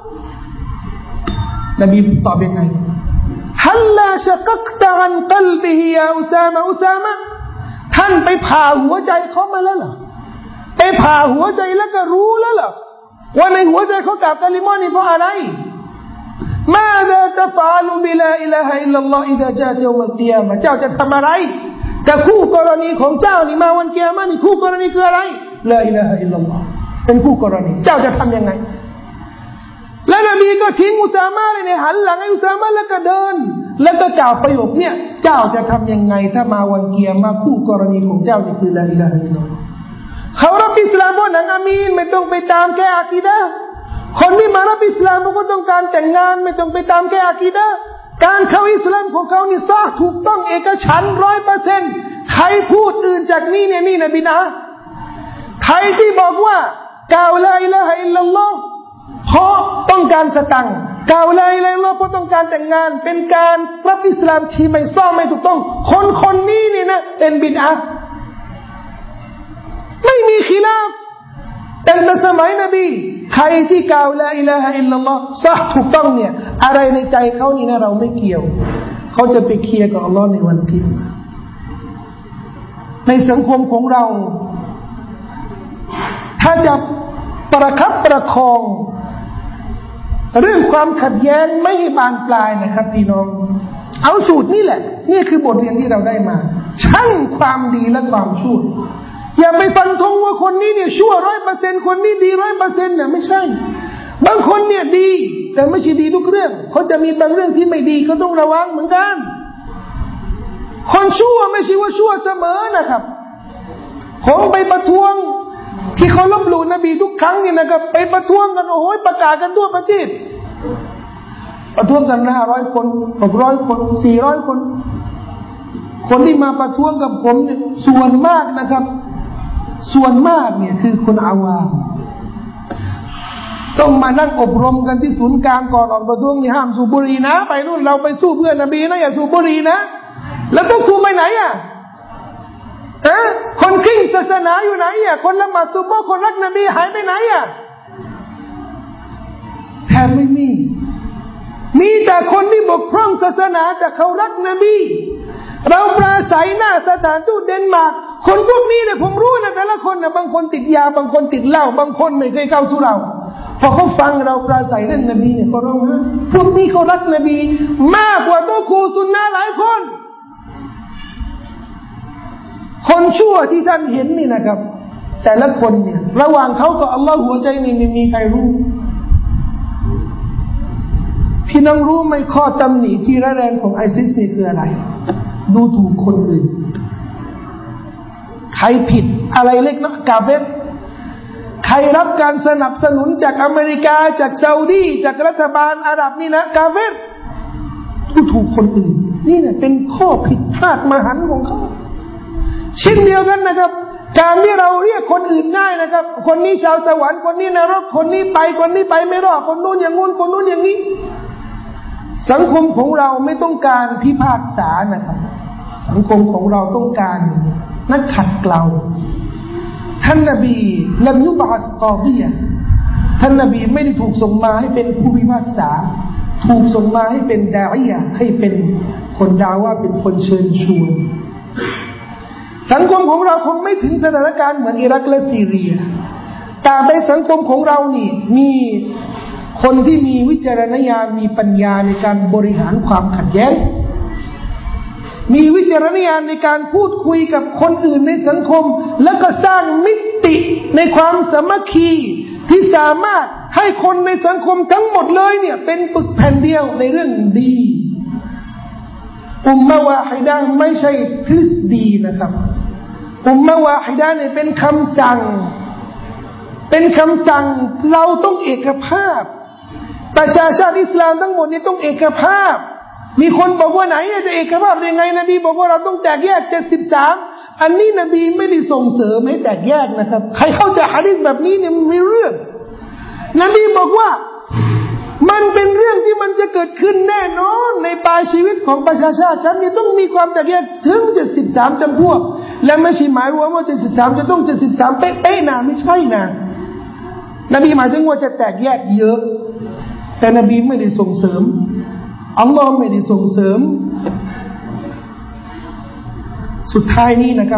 นบีตอบยังไงฮัลลาชะกักตะอันกัลบิฮิยาอุซามะท่านไปผ่าหัวใจเขามาแล้วเหรอไปผ่าหัวใจแล้วก็รู้แล้วเหรอว่าในหัวใจเขากล่าวกะลิมะห์นี่เพราะอะไรมาซาตะฟะอลุบิลาอิลาฮะอิลลัลลอฮ์อิซาจาตยอมัลกิยามะห์เจ้าจะทำอะไรแต่คู่กรณีของเจ้านี่มาวันกิยามะห์นี่คู่กรณีคืออะไรลาอิลาฮะอิลลัลลอฮ์เป็นคู่กรณีเจ้าจะทำยังไงแล้วนบีก็ทิ้งอุซามะเลยเนี่ยหันหลังให้อุซามะแล้วก็เดินแล้วก็กล่าวประโยคเนี่ยเจ้าจะทำยังไงถ้ามาวันกิยามะห์คู่กรณีของเจ้านี่คือลาอิลาฮะอิลลัลลอฮ์เขารับอิสลามเพราะหนังอามีนไม่ต้องไปตามแก้อากีดะห์คนที่มารับอิสลามก็ต้องการแต่งงานไม่ต้องไปตามแก้อากีดะห์การเข้าอิสลามของเขานี่ซะถูกต้องเอกฉันท์ 100% ใครพูดอื่นจากนี้เนี่ยนี่นะบิดาใครที่บอกว่ากล่าวลาอิลาฮะอิลลัลลอฮ์เพราะต้องการสตังค์กล่าวลาอิลาฮะอิลลัลลอฮ์เพราะต้องการแต่งงานเป็นการรับอิสลามที่ไม่ซ่อมไม่ถูกต้องคนนี้เนี่ยนะเป็นบิดาไม่มีkhiลาฟตั้งแต่สมัยนบีใครที่กล่าวลาอิลาฮะอิลลัลลอฮ์ซะถูกต้องเนี่ยอะไรในใจเขานี่นะเราไม่เกี่ยวเขาจะไปเคลียร์กับอัลลอฮ์ในวันกิยามะห์ในสังคมของเราถ้าจะประคับประคองเรื่องความขัดแย้งไม่ให้บานปลายนะครับพี่น้องเอาสูตรนี่แหละนี่คือบทเรียนที่เราได้มาชั่งความดีและความชั่วอย่าไปฟันธงว่าคนนี้เนี่ยชั่ว 100% คนนี้ดี 100% เนี่ยไม่ใช่บางคนเนี่ยดีแต่ไม่ใช่ดีทุกเรื่องเขาจะมีบางเรื่องที่ไม่ดีก็ต้องระวังเหมือนกันคนชั่วไม่ใช่ว่าชั่วเสมอนะครับผมไปประท้วงที่เขาลบหลู่นบีทุกครั้งนี่นะครับไปประท้วงกันโอ้โหประกาศกันทั่วประเทศประท้วงกัน500 คน600 คน400 คนคนที่มาประท้วงกับผมเนี่ยส่วนมากนะครับส่วนมากเนี่ยคือคนอาวามต้องมานั่งอบรมกันที่ศูนย์กลางก่อนออกประท้วงนี่ห้ามสูบบุหรี่นะไปนู่นเราไปสู้เพื่อนนบีนะอย่าสูบบุหรี่นะแล้วต้องคุมไปไหนอ่ะคนคลิ้งศาสนาอยู่ไหนอ่ะคนละหมาดซุบฮ์คนรักนบีหายไปไหนอ่ะแทบไม่มีแต่คนที่บกพร่องศาสนาแต่เขารักนบีเราปราศัยหน้าสถานทูตเดนมาร์กคนพวกนี้เนี่ยผมรู้นะแต่ละคนนะบางคนติดยาบางคนติดเหล้าบางคนไม่เคยเข้าสู่เราพอเขาฟังเราปราศัยเรื่องนบีเนี่ยเขาร้องไห้พวกนี้เขารักนบีมากกว่าโต๊ะครูซุนนะห์หลายคนคนชั่วที่ท่านเห็นนี่นะครับแต่ละคนเนี่ยระหว่างเขากับอัลลอฮ์หัวใจนี่ไม่มีใครรู้พี่น้องรู้ไหมข้อตำหนิที่ร้ายแรงของไอซิสนี่คืออะไรดูถูกคนอื่นใครผิดอะไรเล็กน้อยกาเฟรใครรับการสนับสนุนจากอเมริกาจากซาอุดีจากรัฐบาลอาหรับนี่นะกาเฟรดูถูกคนอื่นนี่เนี่ยเป็นข้อผิดพลาดมหันต์ของเขาเช่นเดียวกันนะครับการที่เราเรียกคนอื่นง่ายนะครับคนนี้ชาวสวรรค์คนนี้นรกคนนี้ไปคนนี้ไปไม่รอดคนนู้นอย่างงู้นคนนู้นอย่างนี้สังคมของเราไม่ต้องการพิพากษานะครับสังคมของเราต้องการนักขัดเกลาท่านนบีลัมยุบะอัสกอฎียะท่านนบีไม่ได้ถูกส่งมาให้เป็นผู้พิพากษาถูกส่งมาให้เป็นดาอิยะห์ให้เป็นคนดาว่าเป็นคนเชิญชวนสังคมของเราคงไม่ถึงสถานการณ์เหมือนอิรักและซีเรียแต่ในสังคมของเรานี่มีคนที่มีวิจารณญาณมีปัญญาในการบริหารความขัดแย้งมีวิจารณญาณในการพูดคุยกับคนอื่นในสังคมแล้วก็สร้างมิติในความสามัคคีที่สามารถให้คนในสังคมทั้งหมดเลยเนี่ยเป็นปึกแผ่นเดียวในเรื่องดีอุมมะวาฮิดะห์ไม่ใช่ทฤษฎีนะครับอุมมะวาฮิดะห์เนี่ยเป็นคำสั่งเราต้องเอกภาพประชาชาติอิสลามทั้งหมดนี่ต้องเอกภาพมีคนบอกว่าไหนจะเอกภาพได้ไงนบีบอกว่าเราต้องแตกแยก73อันนี้นบีไม่ได้ส่งเสริมให้แตกแยกนะครับใครเข้าใจหะดีษแบบนี้เนี่ยไม่เรื่องนบีบอกว่ามันเป็นเรื่องที่มันจะเกิดขึ้นแน่นอนในปลายชีวิตของประชาชาติฉันนี่ต้องมีความแตกแยกถึง73จำพวกและไม่ใช่หมายรวมว่า73จะต้อง73เป๊ะๆนะไม่ใช่นะนบีหมายถึงว่าจะแตกแยกเยอะแต่นบีไม่ได้ส่งเสริมอัลลอฮ์ไม่ได้ส่งเสริมสุดท้ายนี้นะครับ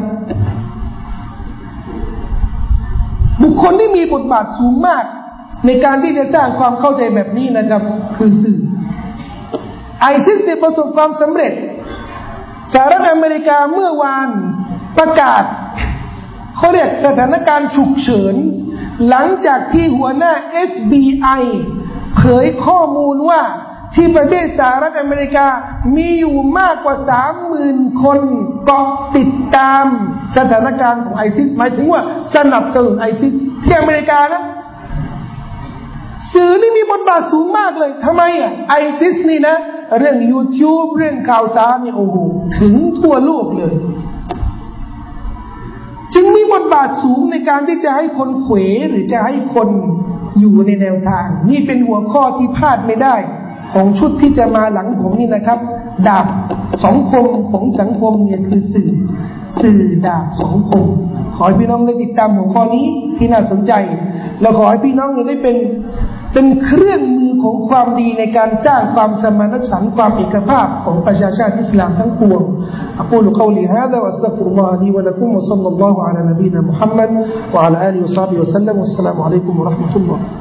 บุคคลที่มีบทบาทสูงมากในการที่จะสร้างความเข้าใจแบบนี้นะครับคือสื่อไอซิสได้ประสบความสำเร็จสหรัฐอเมริกาเมื่อวานประกาศเขาเรียกสถานการณ์ฉุกเฉินหลังจากที่หัวหน้า FBI เผยข้อมูลว่าที่ประเทศสหรัฐอเมริกามีอยู่มากกว่า 30,000 คนเกาะติดตามสถานการณ์ของไอซิสหมายถึงว่าสนับสนุนไอซิสที่อเมริกานะสื่อนี่มีบทบาทสูงมากเลยทำไมไอซิสนี่นะเรื่อง YouTube เรื่องข่าวสารนี่โอ้โหถึงทั่วโลกเลยจึงมีบทบาทสูงในการที่จะให้คนเขวหรือจะให้คนอยู่ในแนวทางนี่เป็นหัวข้อที่พลาดไม่ได้ของชุดที่จะมาหลังผมนี่นะครับดาบสองคมของสังคมเนี่ยคือสื่อดาบสองคมขอให้พี่น้องได้ติดตามหัวข้อนี้ที่น่าสนใจแล้วขอให้พี่น้องได้เป็นเครื่องมือของความดีในการสร้างความสมานฉันท์ความเอกภาพของประชาชาติอิสลามทั้งปวงأقول قولي هذا وأستغفر الله لي ولكم وصلى الله على نبينا محمد وعلى آله وصحبه وسلم والسلام عليكم ورحمة الله